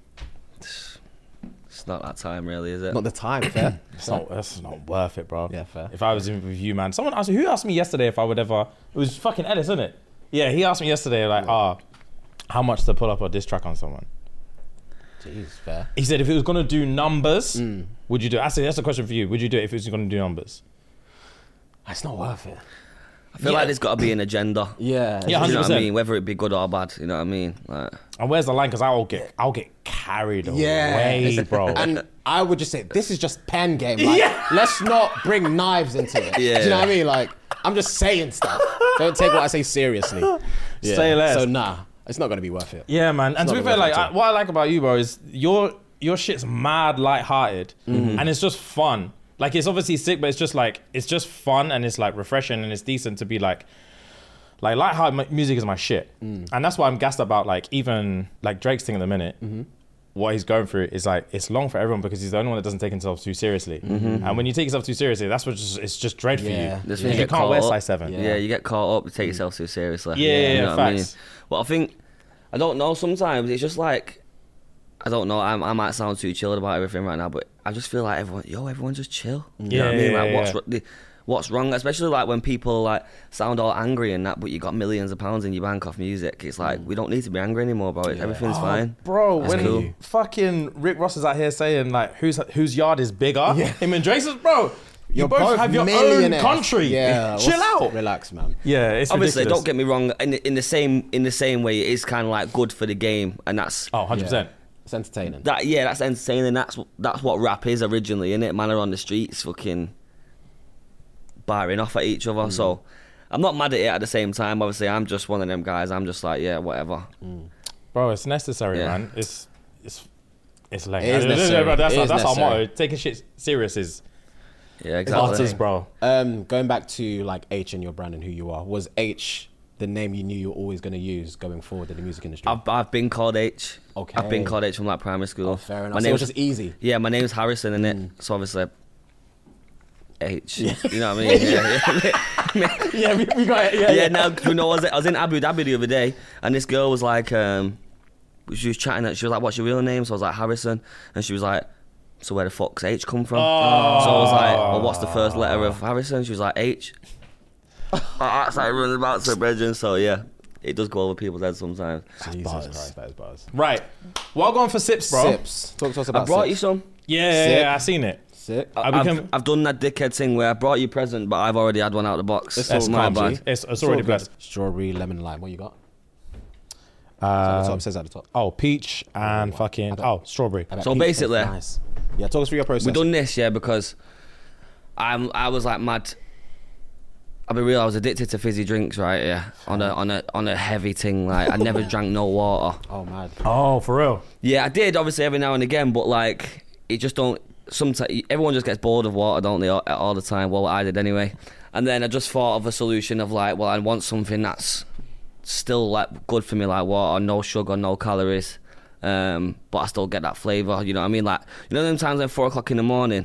it's not that time really, is it? Not the time, fair. It's not, that's not worth it, bro. Yeah, fair. If I was in with you, man. Someone asked me, who asked me yesterday if I would ever, it was fucking Ellis, isn't it? Yeah, he asked me yesterday, like, ah, how much to pull up a diss track on someone? Jeez, fair. He said if it was going to do numbers, Mm. would you do it? I said, that's a question for you. Would you do it if it was going to do numbers? It's not worth it. I feel Yeah. like there's got to be an agenda. Yeah. Yeah, You know what I one hundred percent. mean? Whether it be good or bad, you know what I mean? Like, And where's the line? Because I'll get, I'll get carried Yeah. away, It's- bro. And I would just say, this is just pen game. Like, let's not bring knives into it. Yeah. Do you know what I mean? Like, I'm just saying stuff. Don't take what I say seriously. Yeah. Say less. So, nah, it's not going to be worth it. Yeah, man. And to not be the fair, worth like it at I, all. what I like about you, bro, is your your shit's mad lighthearted, and it's just fun. Like it's obviously sick, but it's just like it's just fun and it's like refreshing and it's decent to be like, like lighthearted mu- music is my shit, and that's why I'm gassed about like even like Drake's thing at the minute. What he's going through is like it's long for everyone because he's the only one that doesn't take himself too seriously. And when you take yourself too seriously, that's what just it's just dread for Yeah. you. That's Because when you get can't caught wear up. size seven. Yeah. you get caught up, you take yourself too seriously. Yeah, yeah, you yeah, know what I mean? facts. Well, I think, I don't know, sometimes it's just like, I don't know, I, I might sound too chilled about everything right now, but I just feel like everyone, yo, everyone just chill. You know what I Yeah, mean? yeah, Like, what's, yeah. wr- the, what's wrong? Especially like when people like sound all angry and that, but you got millions of pounds in your bank off music. It's like, we don't need to be angry anymore, bro. Everything's Oh, fine. Bro, That's when cool. fucking Rick Ross is out here saying like whose whose yard is bigger, him and Drake says, bro, you You're both, have your own millionaires. country. Yeah. Chill what's- out. Relax, man. Yeah, it's Obviously, ridiculous. don't get me wrong. In the, in the same in the same way, it is kind of like good for the game, and that's Oh, one hundred percent. It's entertaining. that. Yeah, that's entertaining. That's that's what rap is originally, innit? Man are on the streets, fucking barring off at each other. Mm. So I'm not mad at it at the same time. Obviously, I'm just one of them guys. I'm just like, yeah, whatever. Bro, it's necessary, Yeah. man. It's it's it's lame. It is necessary. Bro, that's It our, is that's our necessary. motto. Taking shit serious is Yeah, exactly. butters, bro. Um, going back to like H and your brand and who you are, was H the name you knew you were always going to use going forward in the music industry? I've I've been called H. Okay. I've been called H from like primary school. Oh, fair enough. My So it name's was just easy. Yeah, my name's Harrison, in it. So obviously. H, you know what I mean? Yeah, yeah. Yeah, we, we got it. Yeah, yeah, now you know, I was, I was in Abu Dhabi the other day, and this girl was like, um, she was chatting. She was like, "What's your real name?" So I was like, "Harrison," and she was like, "So where the fuck's H come from?" Oh. So I was like, "Well, what's the first letter of Harrison?" She was like, "H." That's like running about to brethren. So yeah, it does go over people's heads sometimes. Jesus buzz. Christ, that is buzz. Right. Well, going for sips, bro. Sips. Talk to us about I brought sips. you some. Yeah, yeah, Sip. yeah, I seen it. Sip. I I've, become- I've done that dickhead thing where I brought you a present, but I've already had one out of the box. It's That's all my crunchy. bad. It's, it's already all blessed. good. Strawberry, lemon, lime. What you got? At the Uh, top. It says at the top. oh, peach and Oh, fucking I bet- oh, strawberry. I bet So peach basically- tastes nice. Yeah, talk us through your process. We done this, yeah, because I'm I was like mad. I'll be real, I was addicted to fizzy drinks, right? Yeah, on a on a on a heavy thing. Like I never drank no water. Oh, mad. Oh, for real. Yeah, I did obviously every now and again, but like it just don't. Sometimes everyone just gets bored of water, don't they? All, all the time. Well, I did anyway. And then I just thought of a solution of like, well, I want something that's still like good for me, like water, no sugar, no calories, um, but I still get that flavour. You know what I mean? Like you know, them times at four o'clock in the morning,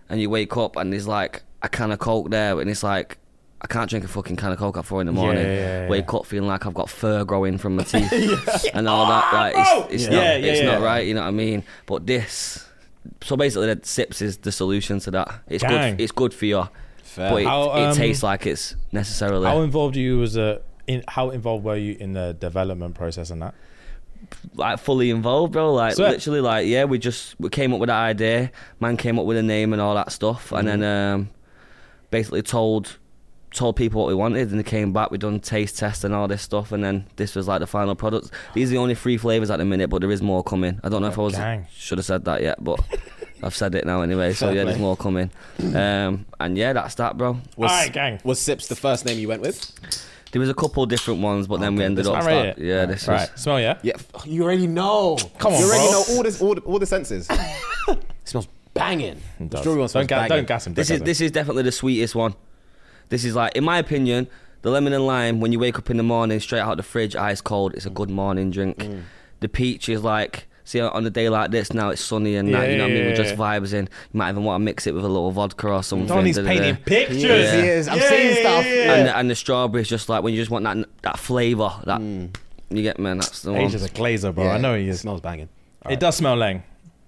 and you wake up and there's like a can of Coke there, and it's like, I can't drink a fucking can of Coke at four in the morning. Yeah, yeah, yeah. Wake up feeling like I've got fur growing from my teeth and all that. Like, bro! it's, it's Yeah. not, Yeah, yeah, it's yeah. not right. You know what I mean? But this, so basically, the sips is the solution to that. It's Gang. good. It's good for you, Fair. but it, How, it um, tastes like it's necessarily. How involved you was a in how involved were you in the development process and that? Like fully involved, bro. Like Swear. literally, like yeah, we just we came up with that idea. Man came up with a name and all that stuff, and then um, basically told told people what we wanted, and they came back. We done taste tests and all this stuff, and then this was like the final product. These are the only three flavors at the minute, but there is more coming. I don't know if I was Gang. should have said that yet, but I've said it now anyway. So Fair yeah, play. there's more coming. Um, and yeah, that's that, bro. Was, All right, gang. Was Sips the first name you went with? There was a couple different ones, but then we Okay, ended this up. one right start- here? yeah, this Right, was. smell, yeah. Yeah, f- you already know. Come on, you already bro. know all this, all the, all the senses. It smells banging. The does. strawberry one smells Don't, ga- banging. don't gas him. This don't is gas him. this is definitely the sweetest one. This is like, in my opinion, the lemon and lime. When you wake up in the morning, straight out the fridge, ice cold. It's a good morning drink. Mm. The peach is like, see, on a day like this, now it's sunny and Yeah, that. You know what I mean? yeah, With just yeah. vibes in. You might even want to mix it with a little vodka or something. Donnie's da-da-da. painting pictures. He is, he is. I'm seeing stuff. And the, and the strawberry is just like when you just want that that flavour. That you get, man. That's the one. Asia's a glazer, bro. Yeah, I know he It is. smells banging. It does smell lang.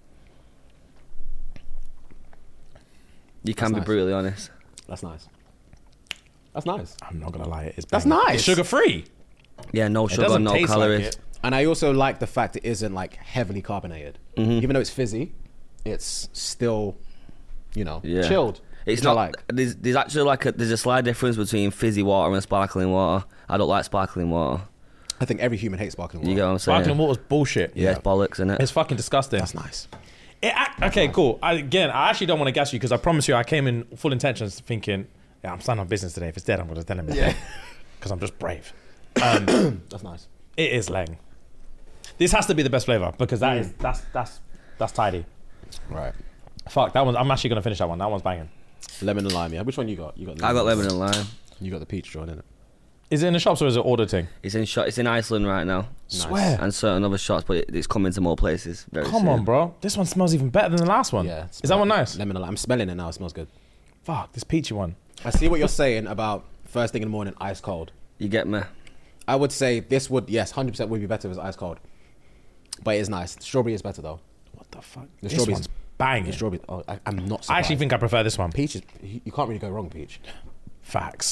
You can That's be nice. brutally honest. That's nice. That's nice. I'm not gonna lie, it's That's banging. nice. It's sugar free. Yeah, no It sugar, doesn't no taste calories. like it. And I also like the fact it isn't like heavily carbonated. Mm-hmm. Even though it's fizzy, it's still, you know, Yeah. chilled. It's which not I like. There's, there's actually like a, there's a slight difference between fizzy water and sparkling water. I don't like sparkling water. I think every human hates sparkling water. You get what I'm saying? Sparkling water's bullshit. Yeah, it's bollocks, isn't it? It's fucking disgusting. That's nice. It, ac- okay, cool. I, again, I actually don't want to gas you because I promise you, I came in full intentions thinking, yeah, I'm starting on business today. If it's dead, I'm going to tell him. Yeah. Because I'm just brave. That's nice. It is lang. This has to be the best flavor because that is that's that's that's tidy. Right. Fuck that one. I'm actually gonna finish that one. That one's banging. Lemon and lime, yeah. Which one you got? You got. The I got lemon and lime. You got the peach joint in it. Is it in the shops or is it ordered thing? It's in shot. It's in Iceland right now, Swear. and certain other shops, but it, it's coming to more places. Very Come soon. on, bro. This one smells even better than the last one. Yeah. it's Is that one smelling- nice? Lemon and lime. I'm smelling it now. It smells good. Fuck this peachy one. I see what you're saying about first thing in the morning, ice cold. You get me? I would say this would, yes, one hundred percent would be better if it was ice cold. But it is nice. The strawberry is better though. What the fuck? The This strawberries- one's banging. The strawberry, oh, I, I'm not surprised. I actually think I prefer this one. peach is, you you can't really go wrong with peach. Facts.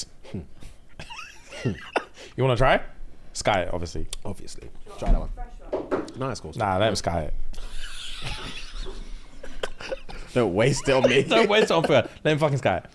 You want to try? Sky it, obviously. Obviously. Try that one. No, it's cool. Nah, let him sky it. Don't waste it on me. Don't waste it on food. Let him fucking sky it.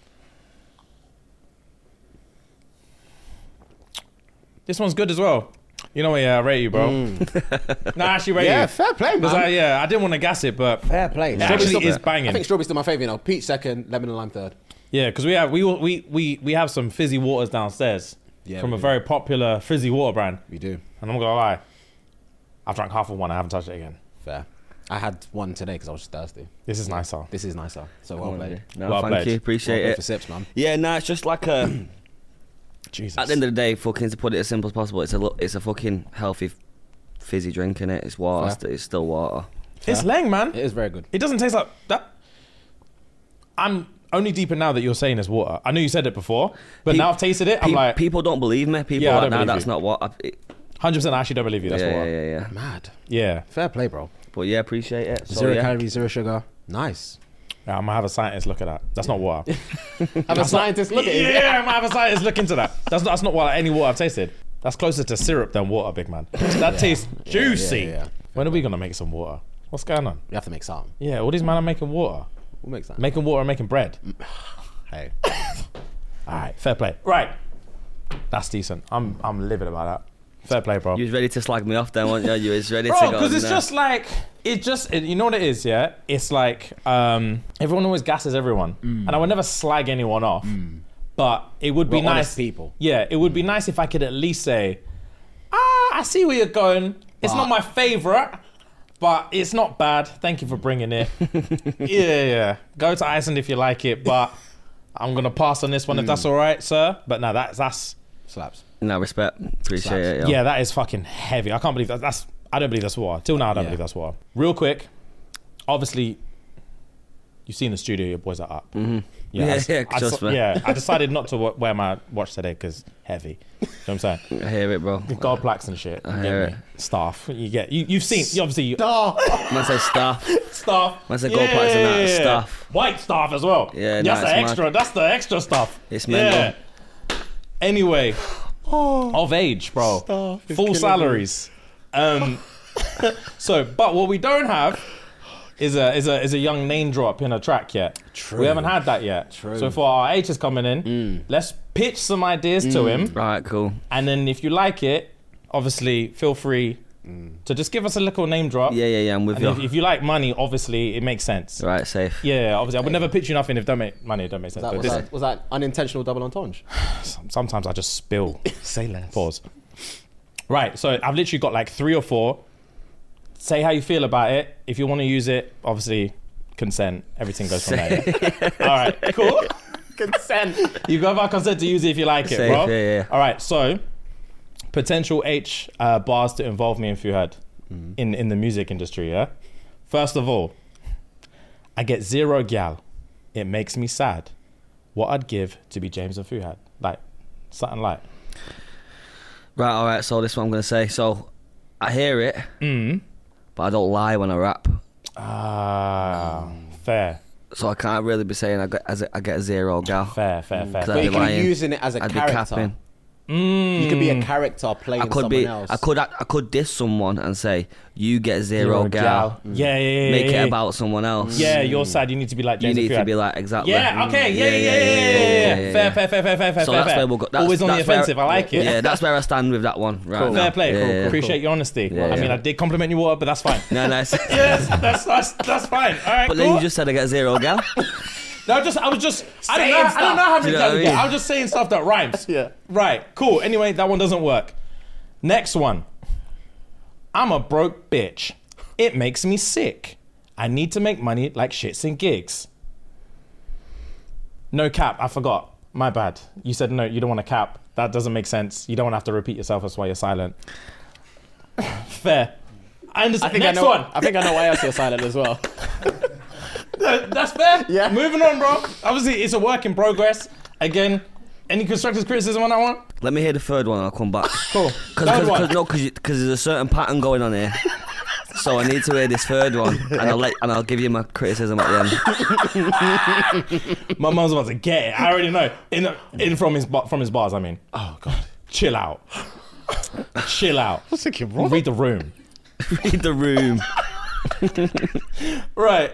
This one's good as well. You know what? Yeah, I rate you, bro. Nah, I actually rate Yeah, you. fair play, Because man. I, yeah, I didn't want to gas it, but Fair play. It Strawberry's actually still- is banging. I think strawberry's still my favourite, you know. Peach second, lemon and lime third. yeah, because we have we we we we have some fizzy waters downstairs Yeah, from we a do. very popular fizzy water brand, We do. and I'm not gonna lie, I've drank half of one. I haven't touched it again. Fair. I had one today because I was just thirsty. This is nicer. This is nicer. So well played. No, Well thank played. you. Well Appreciate played it. for sips, man. Yeah, no, it's just like a. Jesus. At the end of the day, fucking to put it as simple as possible, it's a lo- it's a fucking healthy, fizzy drink in it. It's water. Fair. st- It's still water. it's lang, man. It is very good. It doesn't taste like that. I'm only deeper now that you're saying it's water. I knew you said it before, but Pe- now I've tasted it. I'm Pe- like, people don't believe me. People Yeah, I are don't like, nah, believe that's you. not what. I, it, one hundred percent I actually don't believe you. That's yeah, water. yeah, yeah, yeah. Mad. Yeah. Fair play, bro. But yeah, appreciate it. So, Zero yeah. calories, zero sugar. Nice. Yeah, I'm gonna have a scientist look at that. That's not water. Have a scientist look at it. Yeah, I'm gonna have a scientist look into that. That's not, that's not what any water I've tasted. That's closer to syrup than water, big man. That tastes juicy. yeah, yeah. When are we gonna make some water? What's going on? You have to make something. Yeah, all these men are making water. We'll make something. Making water and making bread. Hey. All right, fair play. Right. That's decent. I'm I'm livid about that. Fair play, bro. You was ready to slag me off then, weren't you? You was ready Bro, to go. because it's nah. just like it just it, you know what it is, yeah. It's like um, everyone always gasses everyone, and I would never slag anyone off. But it would be We're honest nice. people. Yeah, it would be nice if I could at least say, ah, I see where you're going. It's not my favorite, but it's not bad. Thank you for bringing it. yeah, yeah. Go to Iceland if you like it, but I'm gonna pass on this one if that's all right, sir. But no, that's that's Slaps. No, respect. Appreciate Slaps. it. Yo. yeah, that is fucking heavy. I can't believe that. That's I don't believe that's water. Till now, I don't Yeah. believe that's water. Real quick, obviously, you've seen the studio, your boys are up. Mm-hmm. Yeah, Yeah, I, yeah, I, trust I, me. yeah. I decided not to w- wear my watch today because heavy. You know what I'm saying? I hear it, bro. Gold plaques and shit. I you hear get me? Staff. You get. You, you've seen. You obviously. You, Man said staff. staff. Man said gold plaques and that, staff. White staff as well. Yeah, that's nah, the it's extra. mad. That's the extra stuff. It's mental. Yeah. Anyway, of age, bro. Staff is Full killing salaries. Um. so, but what we don't have is a is a is a young name drop in a track yet. True. We haven't had that yet. True. So for our H is coming in, let's pitch some ideas to him, Right, cool. and then if you like it, obviously feel free to just give us a little name drop. Yeah, yeah, yeah. I'm with And you. if, if you like money, obviously it makes sense. Right, safe. Yeah, obviously I would never pitch you nothing if it don't make money. It don't make sense. That But was, this, that, was that unintentional double entendre? sometimes I just spill. Say less. Pause. Right, so I've literally got like three or four. Say how you feel about it. If you want to use it, obviously consent. Everything goes from there. Yeah? All right, cool. Consent. You got our consent to use it if you like it, Safe, bro. yeah, yeah. All right, so potential H uh, bars to involve me in Fuhad in in the music industry. Yeah. First of all, I get zero gal. It makes me sad. What I'd give to be James and Fuhad, like something like. Right, all right. So this is what I'm gonna say. So I hear it, Mm. but I don't lie when I rap. Ah, fair, So I can't really be saying I get as a, I get a zero gal. fair, fair, fair. Cause But I'd you be could be lying. using it as a I'd be character. capping. Mm. You could be a character playing I could someone be. else. I could. I, I could diss someone and say you get zero, gal. Yeah, yeah, yeah. Make yeah, it about someone else. Yeah, you're sad. You need to be like You James need and to Fuhad. be like exactly. Yeah, okay, yeah, yeah, yeah, yeah, yeah, yeah. Fair, fair, fair, fair, fair, fair, So fair. that's fair. where we'll go. That's, Always on the that's where- offensive. I like it. Yeah, that's where I stand with that one. Right. Cool. now. Fair play. Yeah, cool. yeah, yeah. Appreciate your honesty. Yeah, I mean, yeah. I did compliment your water, but that's fine. No, nice. yes, that's that's that's fine. All right, But cool. then you just said I get zero gal. No, I just I was just I don't Saying know I don't know how Do many you know times what I you get. mean? I was just saying stuff that rhymes. Yeah. Right. Cool. Anyway, that one doesn't work. Next one. I'm a broke bitch. It makes me sick. I need to make money like shits and gigs. No cap. I forgot. My bad. You said no. You don't want to cap. That doesn't make sense. You don't want to have to repeat yourself. That's why you're silent. Fair. I I understand. think Next I know. one. I think I know why else you're silent as well. Uh, That's fair. Yeah. Moving on, bro. Obviously, it's a work in progress. Again, any constructive criticism on that one? Let me hear the third one and I'll come back. Cool. Because Third one. cause, no, because there's a certain pattern going on here. So I need to hear this third one, and I'll let and I'll give you my criticism at the end. My mum's about to get it. I already know. In in from his ba- from his bars. I mean, Oh god. chill out. Chill out. What's thinking wrong? Read the room. Read the room. Right.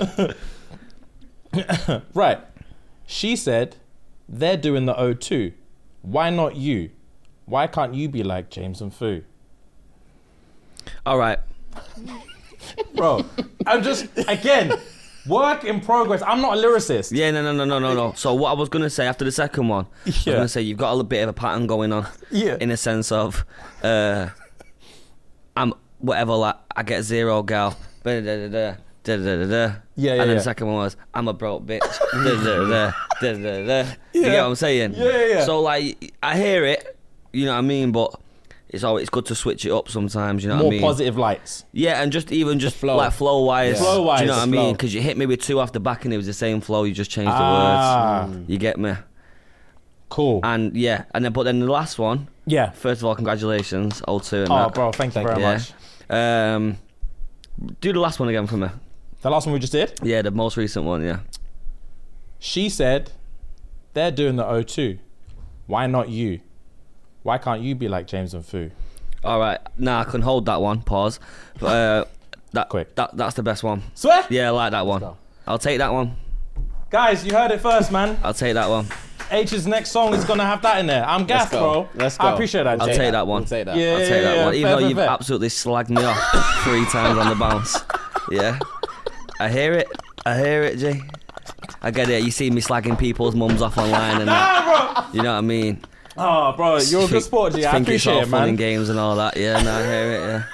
Right. She said, they're doing the O two. Why not you? Why can't you be like James and Fu? All right. Bro, I'm just, again, work in progress. I'm not a lyricist. Yeah, no, no, no, no, no, no. So what I was gonna say after the second one, I was Yeah. gonna say you've got a little bit of a pattern going on. Yeah. In a sense of, uh, I'm whatever. Like I get zero gal. Da, da, da, da, da, da, da. Yeah, yeah, And then yeah. the second one was I'm a broke bitch. da, da, da, da, da, da. You Yeah. get what I'm saying? Yeah, yeah, yeah. So like I hear it, you know what I mean, but. It's always it's good to switch it up sometimes, you know More what I mean? positive lights. Yeah, and just even just flow. like flow wise, Yeah. Flow-wise, do you know what I the mean? flow. Because you hit me with two off the back and it was the same flow. You just changed the Ah. words. You get me? Cool. And yeah, and then but then the last one. Yeah. First of all, congratulations, old two. And Oh, that. bro, thank you very yeah. much. Um, do the last one again for me. The last one we just did, Yeah, the most recent one. Yeah. she said, they're doing the O two. Why not you? Why can't you be like James and Fu? All right. Nah, I can hold that one. Pause. But, uh, that Quick. That that's the best one. Swear? Yeah, I like that one. go. I'll take that one. Guys, you heard it first, man. I'll take that one. H's next song is gonna have that in there. I'm gassed, go. bro. Let's I go. appreciate that, I'll Jay. take that one. We'll take that. Yeah, I'll yeah, take that yeah, one, yeah. even Fair, though fair, you've fair. absolutely slagged me off three times on the bounce. Yeah, I hear it. I hear it, G. I get it. You see me slagging people's mums off online and that. Nah, bro. You know what I mean? Oh, bro, you're a good Think- sport, G. I think it's appreciate all it, fun and man. games and all that. Yeah, no, I hear it. Yeah.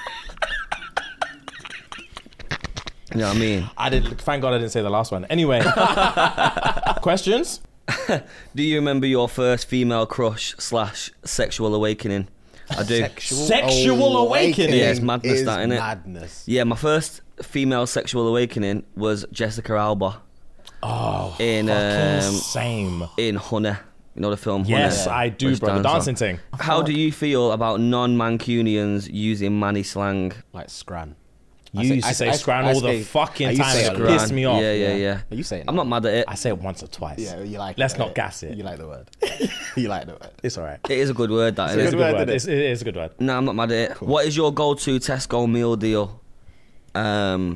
You know what I mean? I did. Thank God I didn't say the last one. Anyway, questions? Do you remember your first female crush slash sexual awakening? I do. Sexual, Sexual awakening? Yeah, it's madness, is that, innit? Madness. Yeah, my first female sexual awakening was Jessica Alba. Oh, in fucking um, same. in Honey. You know the film Yes, Honey? I do, Which bro. The dance dancing song. thing. How do you feel about non-Mancunians using Manny slang? Like Scran. You I say- used to I- say I- scran I all the say- I fucking used to time. say It it a pissed lot. me off. Yeah, yeah, yeah. Are you saying? I'm not mad at it. I say it once or twice. Yeah, you like. Let's it, not right? gas it. You like the word. you like the word. It's all right. It is a good word, that, It's a isn't good it? word, word. isn't it? It's, it is a good word. No, I'm not mad at it. What is your go-to Tesco meal deal? Um,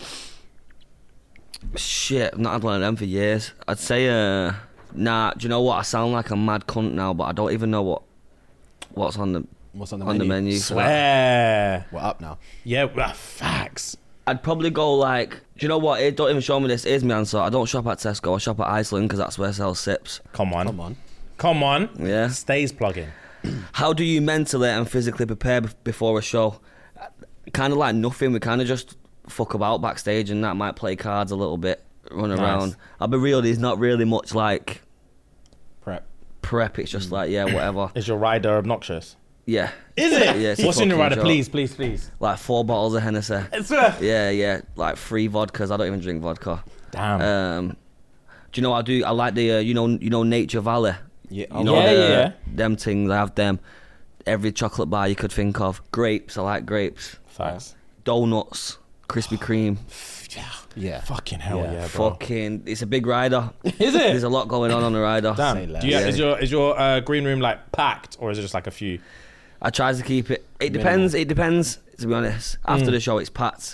shit, I've not had one of them for years. I'd say, uh, nah. Do you know what? I sound like a mad cunt now, but I don't even know what what's on the What's on the on menu? the menu. for that. Swear. We're up now. Yeah, well, facts. I'd probably go like, do you know what? It, don't even show me this. Here's my answer. I don't shop at Tesco. I shop at Iceland because that's where I sell sips. Come on. Come on. Come on. Yeah. Stays plugging. How do you mentally and physically prepare bef- before a show? Kind of like nothing. We kind of just fuck about backstage and that, might play cards a little bit, run Nice. around. I'll be real, there's not really much like Prep. prep. It's just like, yeah, whatever. Is your rider obnoxious? Yeah. Is it? Yeah, it's a What's in the fucking rider? joke. Please, please, please. Like four bottles of Hennessy. I swear. Yeah, yeah. Like three vodkas. I don't even drink vodka. Damn. Um, do you know what I do? I like the, uh, you know, you know, Nature Valley. Yeah. You know, Yeah, the, yeah. them things. I have them. Every chocolate bar you could think of. Grapes. I like grapes. Facts. Donuts. Krispy Kreme. Yeah. Fucking hell Yeah. yeah, bro. Fucking. It's a big rider. Is There's it? a lot going on on the rider. Damn. Say less. Do you, Yeah. Is your is your uh, green room like packed or is it just like a few? I try to keep it. It depends. It depends. To be honest, after Mm. the show, it's packed.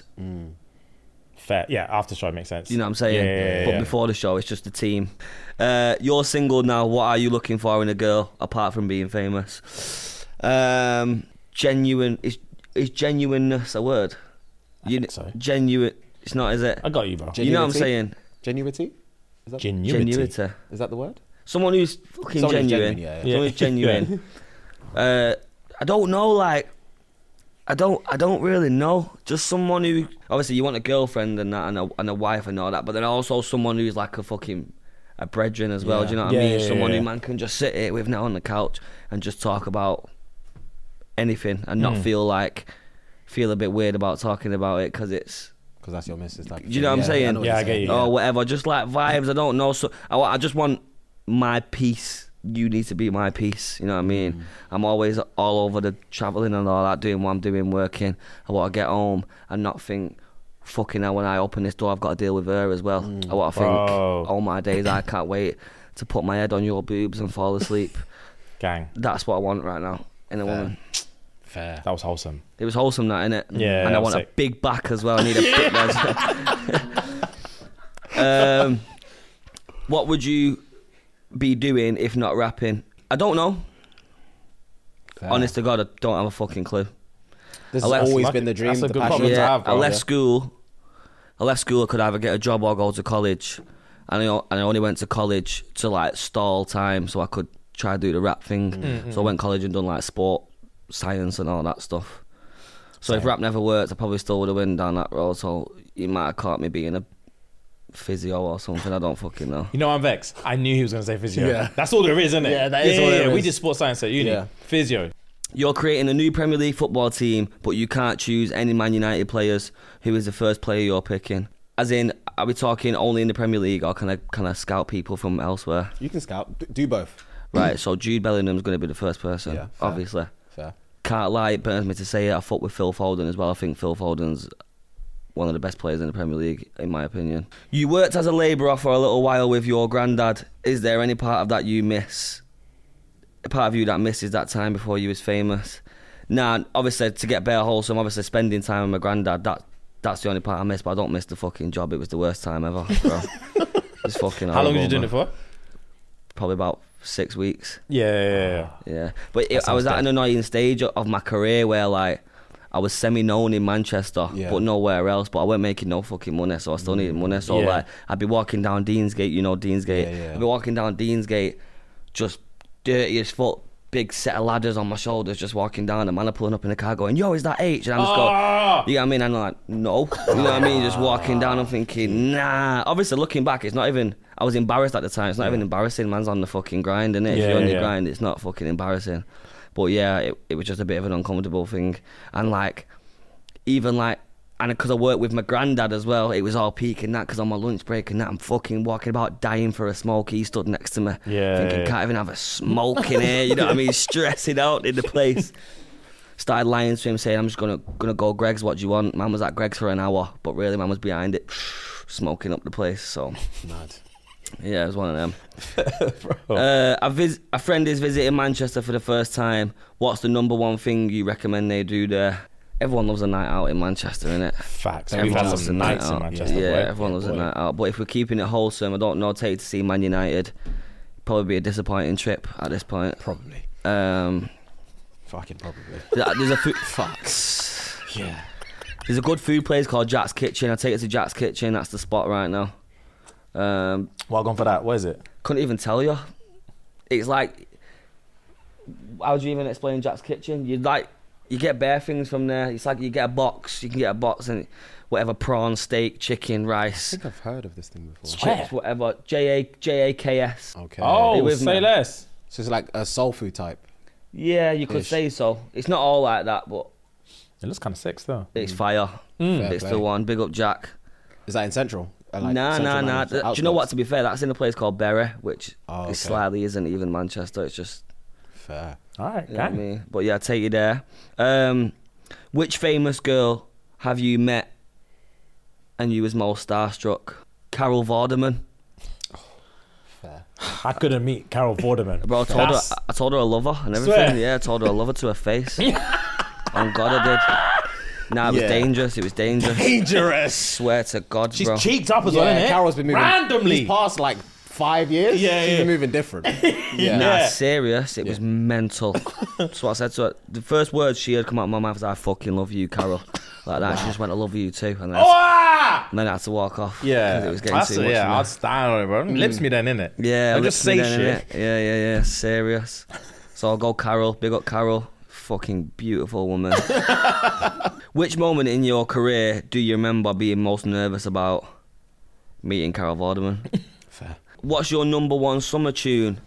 Fair. Yeah. After show makes sense. You know what I'm saying? Yeah, yeah, yeah, but yeah. before the show, it's just a team. Uh, you're single now. What are you looking for in a girl apart from being famous? Um, genuine. Is is genuineness a word? I You think so. Genuine. It's not, is it? I got you, bro. Gen- You know what I'm Genuinity? saying? Genuity? Is that, Genuinity. Genuity. is that the word? Someone who's fucking Someone who's genuine. genuine, yeah, yeah. Someone who's Yeah. genuine. uh, I don't know, like, I don't, I don't really know. Just someone who, obviously, you want a girlfriend and that, and a, and a wife and all that, but then also someone who's like a fucking a brethren as well. Yeah. Do you know what Yeah, I mean? yeah, Someone yeah. who man can just sit here with now on the couch and just talk about anything and not Mm. feel like feel a bit weird about talking about it because it's. Because that's your missus. Type of Do you know thing. what I'm saying? know what Yeah, you're I get saying. you. Or whatever, just like vibes. I don't know. So I, wa- I just want my peace. You need to be my peace. You know what I mean? Mm. I'm always all over the traveling and all that, doing what I'm doing, working. I want to get home and not think, fucking hell, when I open this door, I've got to deal with her as well. I want to think, Bro. all my days, I can't wait to put my head on your boobs and fall asleep. Gang. That's what I want right now in a Fair. woman. Fair. That was wholesome. It was wholesome, that, innit? Yeah, And I I'll want say- a big back as well. I need a big um, What would you be doing if not rapping? I don't know. Fair. Honest to God, I don't have a fucking clue. This I has left- always been the dream. That's a the good passion. problem to Yeah, have, bro. I left Yeah. school. I left school. I could either get a job or go to college, and I, and I only went to college to like stall time so I could try to do the rap thing. Mm-hmm. So I went college and done like sport, science, and all that stuff. So if Same. rap never worked, I probably still would have went down that road. So you might have caught me being a physio or something. I don't fucking know. You know I'm vexed. I knew he was going to say physio. Yeah. That's all there is, isn't it? Yeah, that is all there We is. did sports science at uni. Yeah. Physio. You're creating a new Premier League football team, but you can't choose any Man United players. Who is the first player you're picking? As in, are we talking only in the Premier League, or can I can I scout people from elsewhere? You can scout. D- Do both. Right, so Jude Bellingham's going to be the first person, Yeah, fair. obviously. Fair. Can't lie, it burns me to say it. I fuck with Phil Foden as well. I think Phil Foden's one of the best players in the Premier League, in my opinion. You worked as a labourer for a little while with your granddad. Is there any part of that you miss? A part of you that misses that time before you was famous? Nah, obviously, to get bare wholesome, obviously spending time with my granddad, that that's the only part I miss, but I don't miss the fucking job. It was the worst time ever, bro. It's fucking How long were you horrible, doing it bro. for? Probably about six weeks. Yeah, yeah, yeah, yeah. Yeah, but it, That I was sounds at an dead. annoying stage of- of my career where like I was semi-known in Manchester, Yeah. but nowhere else. But I wasn't making no fucking money, so I still needed money. So Yeah. like I'd be walking down Deansgate, you know Deansgate. Yeah, yeah. I'd be walking down Deansgate, just dirty as fuck, big set of ladders on my shoulders, just walking down. The man are pulling up in the car, going, "Yo, is that H?" And I'm just Ah! going, "You know what I mean?" And I'm like, "No," you know what I mean? Just walking down, I'm thinking, "Nah." Obviously, looking back, it's not even. I was embarrassed at the time. It's not even embarrassing. Man's on the fucking grind, innit? If Yeah, you're on yeah, the yeah. grind, it's not fucking embarrassing. But yeah, it, it was just a bit of an uncomfortable thing. And like, even like and because I worked with my granddad as well, it was all peak and that. Because on my lunch break and that, I'm fucking walking about dying for a smoke. He stood next to me, Yeah, thinking, yeah. can't even have a smoke in here. You know what I mean? Stressing out in the place. Started lying to him, saying, I'm just gonna gonna go Greg's. What do you want? Man was at Greg's for an hour, but really, man was behind it, smoking up the place. So. Mad. Yeah, it was one of them. uh, a, vis- a friend is visiting Manchester for the first time. What's the number one thing you recommend they do there? Everyone loves a night out in Manchester, innit? Facts. We've Everyone had loves a some night nights in out. Manchester. Yeah, boy. everyone loves a Boy. night out. But if we're keeping it wholesome, I don't know, take to see Man United. Probably be a disappointing trip at this point. Probably. Um, Fucking probably. there's a food. Fucks. Yeah. There's a good food place called Jack's Kitchen. I take it to Jack's Kitchen. That's the spot right now. Um, Well, gone for that. What is it? couldn't even tell you. It's like, how do you even explain Jack's Kitchen? You like, you get bare things from there. It's like you get a box. You can get a box and whatever, prawn, steak, chicken, I rice, think I've heard of this thing before. Where? chips, whatever. J A J A K S. Okay. Oh, with say me. less. So it's like a soul food type. Yeah, you could Ish. say so. It's not all like that, but It looks kind of sick still. it's fire. Fair It's play. the one. Big up Jack. Is that in Central? Uh, like nah, Central nah, nah. Manchester? Do you know what? Outskirts? To be fair, that's in a place called Bury, which Oh, okay. is slightly isn't even Manchester. It's just, Fair. All right, you know what I gang. mean? But yeah, I'll take you there. Um, which famous girl have you met and you was most starstruck? Carol Vorderman. Fair. I couldn't meet Carol Vorderman. Bro, I told her, That's- I told her I love her and everything. Swear. Yeah, I told her I love her to her face. On God, I did. Nah, it was Yeah. dangerous. It was dangerous. Dangerous. Swear to God, She's bro. cheeked up as well, Yeah, innit? Carol's been moving randomly. These past like five years. Yeah, she's yeah. been moving different. Yeah. Nah, Yeah. serious. It was mental. That's what I said to her. The first words she had come out of my mouth was, I fucking love you, Carol. Like that. She just went, I love you too. And then, Oh, ah! and then I had to walk off. Yeah, 'cause it was getting That's too a- much. yeah, for me. I'll stand on it, bro. Lips me then, innit? Yeah, Don't lips just me say then, shit. innit? Yeah, yeah, yeah. Serious. So I'll go Carol. Big up Carol. Fucking beautiful woman. Which moment in your career do you remember being most nervous about? Meeting Carol Vorderman. Fair. What's your number one summer tune?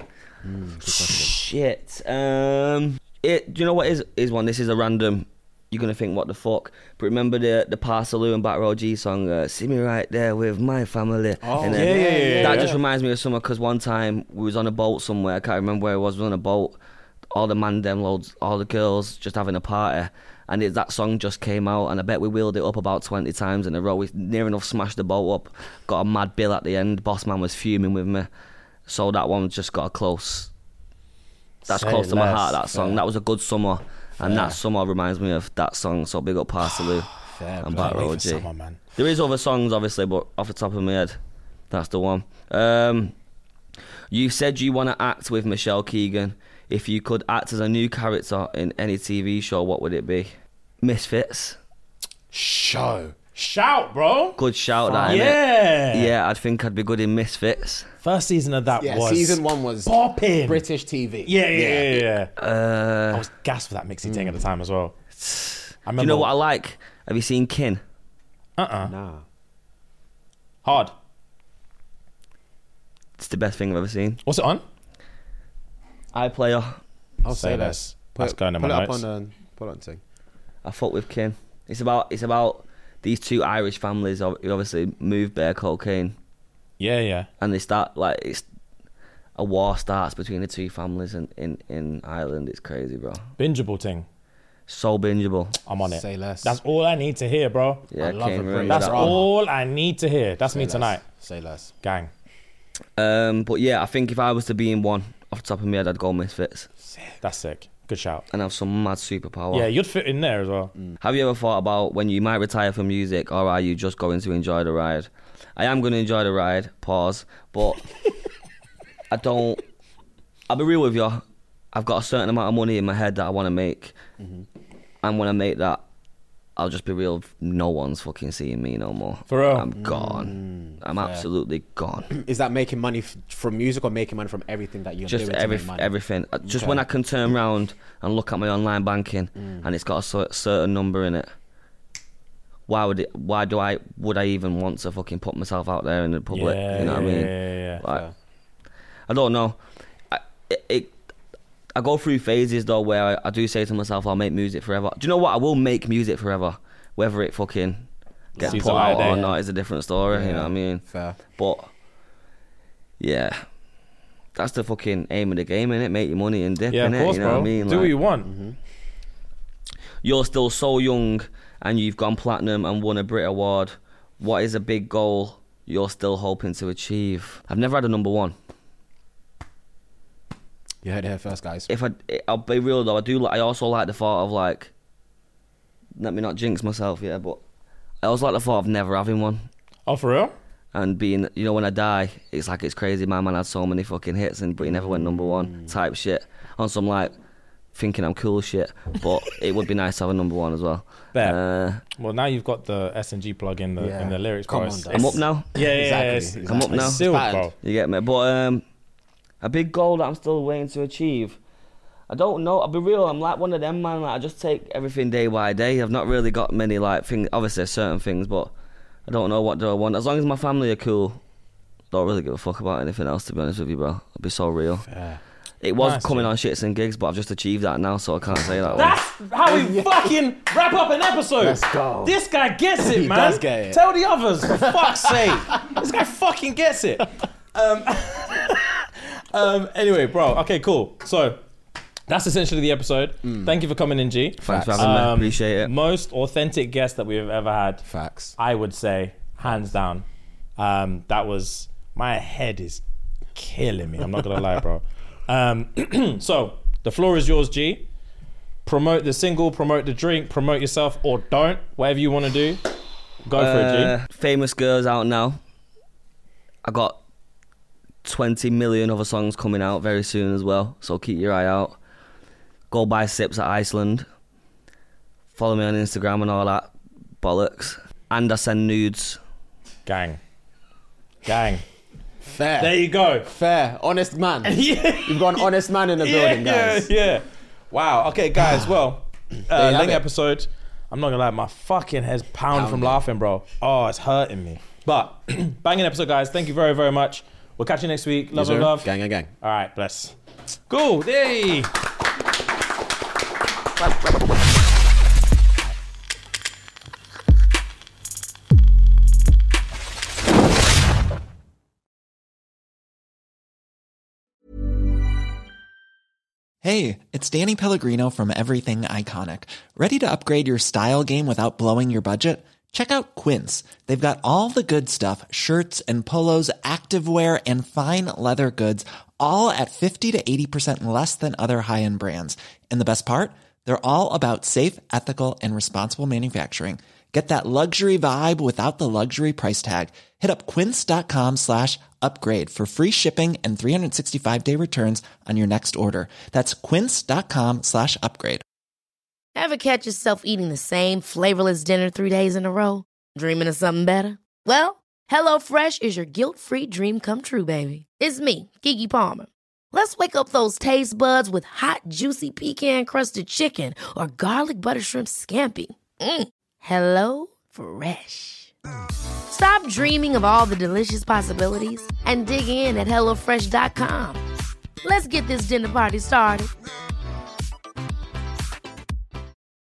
Shit. Um, it. Do you know what is is one? This is a random. You're gonna think what the fuck. But remember the the Parsaloo and Back Row G song. Uh, See me right there with my family. Oh, And then yeah, yeah, yeah, That yeah. just reminds me of summer because one time we was on a boat somewhere. I can't remember where it was. We was on a boat. All the man them loads, all the girls just having a party. And it, that song just came out, and I bet we wheeled it up about twenty times in a row. We near enough smashed the boat up. Got a mad bill at the end. Boss man was fuming with me. So that one just got a close. That's Say close to my less. heart, that song. Fair. That was a good summer. And Fair. that summer reminds me of that song. So big up Parsaloo Fair and play. Back Wait Row for G. summer, man. There is other songs, obviously, but off the top of my head, that's the one. Um, you said you want to act with Michelle Keegan. If you could act as a new character in any T V show, what would it be? Misfits. Show. Shout, bro. Good shout, that, innit? Yeah. Yeah, I'd think I'd be good in Misfits. First season of that Yeah, was season one was popping. British T V. Yeah, yeah, yeah, yeah. yeah. Uh, I was gassed for that mixy thing at the time as well. I do remember. you know what I like? Have you seen Kin? Uh-uh. Nah. Hard. It's the best thing I've ever seen. What's it on? iPlayer. I'll Say say less. that. That's going in put my it notes. up on um, put it on thing. I fought with Kin. It's about it's about these two Irish families who obviously moved bare cocaine, Yeah, yeah. and they start like it's a war starts between the two families in, in, in Ireland. It's crazy, bro. Bingeable thing. So bingeable. I'm on it. Say less. That's all I need to hear, bro. Yeah, I love Kane a ruined British That's that drama. one. all I need to hear. That's me Say less. tonight. Say less. Gang. Um, but yeah, I think if I was to be in one off the top of my head, I'd go Misfits That's sick. Good shout. and have some mad superpower. Yeah, you'd fit in there as well. Have you ever thought about when you might retire from music, or are you just going to enjoy the ride? I am going to enjoy the ride. Pause. But I don't. I'll be real with you. I've got a certain amount of money in my head that I want to make, and when I make that, I'll just be real. No one's fucking seeing me no more. For real? I'm gone. I'm absolutely gone. Is that making money f- from music or making money from everything that you're Just doing every, to make money? everything. Uh, Just Okay. when I can turn around and look at my online banking and it's got a cer- certain number in it. Why would it? Why do I? Would I even want to fucking put myself out there in the public? Yeah, you know what I yeah, mean? yeah, yeah. Like, Yeah. I don't know. I, it, it, I go through phases though where I, I do say to myself, I'll make music forever. Do you know what? I will make music forever, whether it fucking get Sees put the light out of or day. not is a different story. You know what I mean? Fair. But yeah, that's the fucking aim of the game, innit? Make your money and dip, Yeah, of innit? course, You know bro. what I mean? Do what Like, you want. Mm-hmm. you're still so young and you've gone platinum and won a Brit Award. What is a big goal you're still hoping to achieve? I've never had a number one. You heard it here first, guys. If I, I'll be real though, I do. I also like the thought of like, let me not jinx myself, yeah, but I also like the thought of never having one Oh, for real? and being, you know, when I die, it's like it's crazy. My man had so many fucking hits and but he never went number one type shit on some like thinking I'm cool shit. But it would be nice to have a number one as well. Bet. Uh, Well, now you've got the S and G plug in the Yeah. in the lyrics, Come bro. on, It's- Dad. I'm it's- up now. Yeah, yeah, Exactly, yeah. It's, exactly. I'm up now. It's sealed, Bad. bro. You get me? But um, a big goal that I'm still waiting to achieve. I don't know. I'll be real. I'm like one of them, man. Like I just take everything day by day. I've not really got many like things. Obviously, certain things, but I don't know what do I want. As long as my family are cool, don't really give a fuck about anything else. To be honest with you, bro, I'll be so real. Fair. It was Nice, coming G. on shits and gigs, but I've just achieved that now, so I can't say that. one. That's how we fucking wrap up an episode. Let's go. This guy gets it, He man. does get it. Tell the others, for fuck's sake. This guy fucking gets it. Um, um, anyway, bro. Okay, cool. So that's essentially the episode. Thank you for coming in, G. Thanks for having me. Um, Appreciate it. Most authentic guest that we've ever had. Facts. I would say, hands down. Um, that was, my head is killing me. I'm not gonna lie, bro. Um, so the floor is yours, G. Promote the single, promote the drink, promote yourself, or don't. Whatever you want to do, go for it, Uh, G. Famous Girls out now. I got twenty million other songs coming out very soon as well, so keep your eye out. Go buy Sips at Iceland. Follow me on Instagram and all that bollocks. And I send nudes. Gang, gang. Fair. There you go. Fair. Honest man. yeah, You've got an honest man in the building, yeah, guys. yeah. Wow. Okay, guys. Well, uh, you have length it. episode. I'm not gonna lie, my fucking head's pounding from laughing, bro. Oh, it's hurting me. But banging episode, guys. Thank you very, very much. We'll catch you next week. Love, Yes, love, sir. love. Gang, gang, gang. All right, bless. Cool. Hey. Hey, it's Danny Pellegrino from Everything Iconic. Ready to upgrade your style game without blowing your budget? Check out Quince. They've got all the good stuff, shirts and polos, activewear, and fine leather goods, all at fifty to eighty percent less than other high-end brands. And the best part? They're all about safe, ethical, and responsible manufacturing. Get that luxury vibe without the luxury price tag. Hit up quince.com slash upgrade for free shipping and three sixty-five day returns on your next order. That's quince.com slash upgrade. Ever catch yourself eating the same flavorless dinner three days in a row? Dreaming of something better? Well, HelloFresh is your guilt-free dream come true, baby. It's me, Keke Palmer. Let's wake up those taste buds with hot, juicy pecan-crusted chicken or garlic butter shrimp scampi. Mm. Hello Fresh. Stop dreaming of all the delicious possibilities and dig in at HelloFresh dot com. Let's get this dinner party started.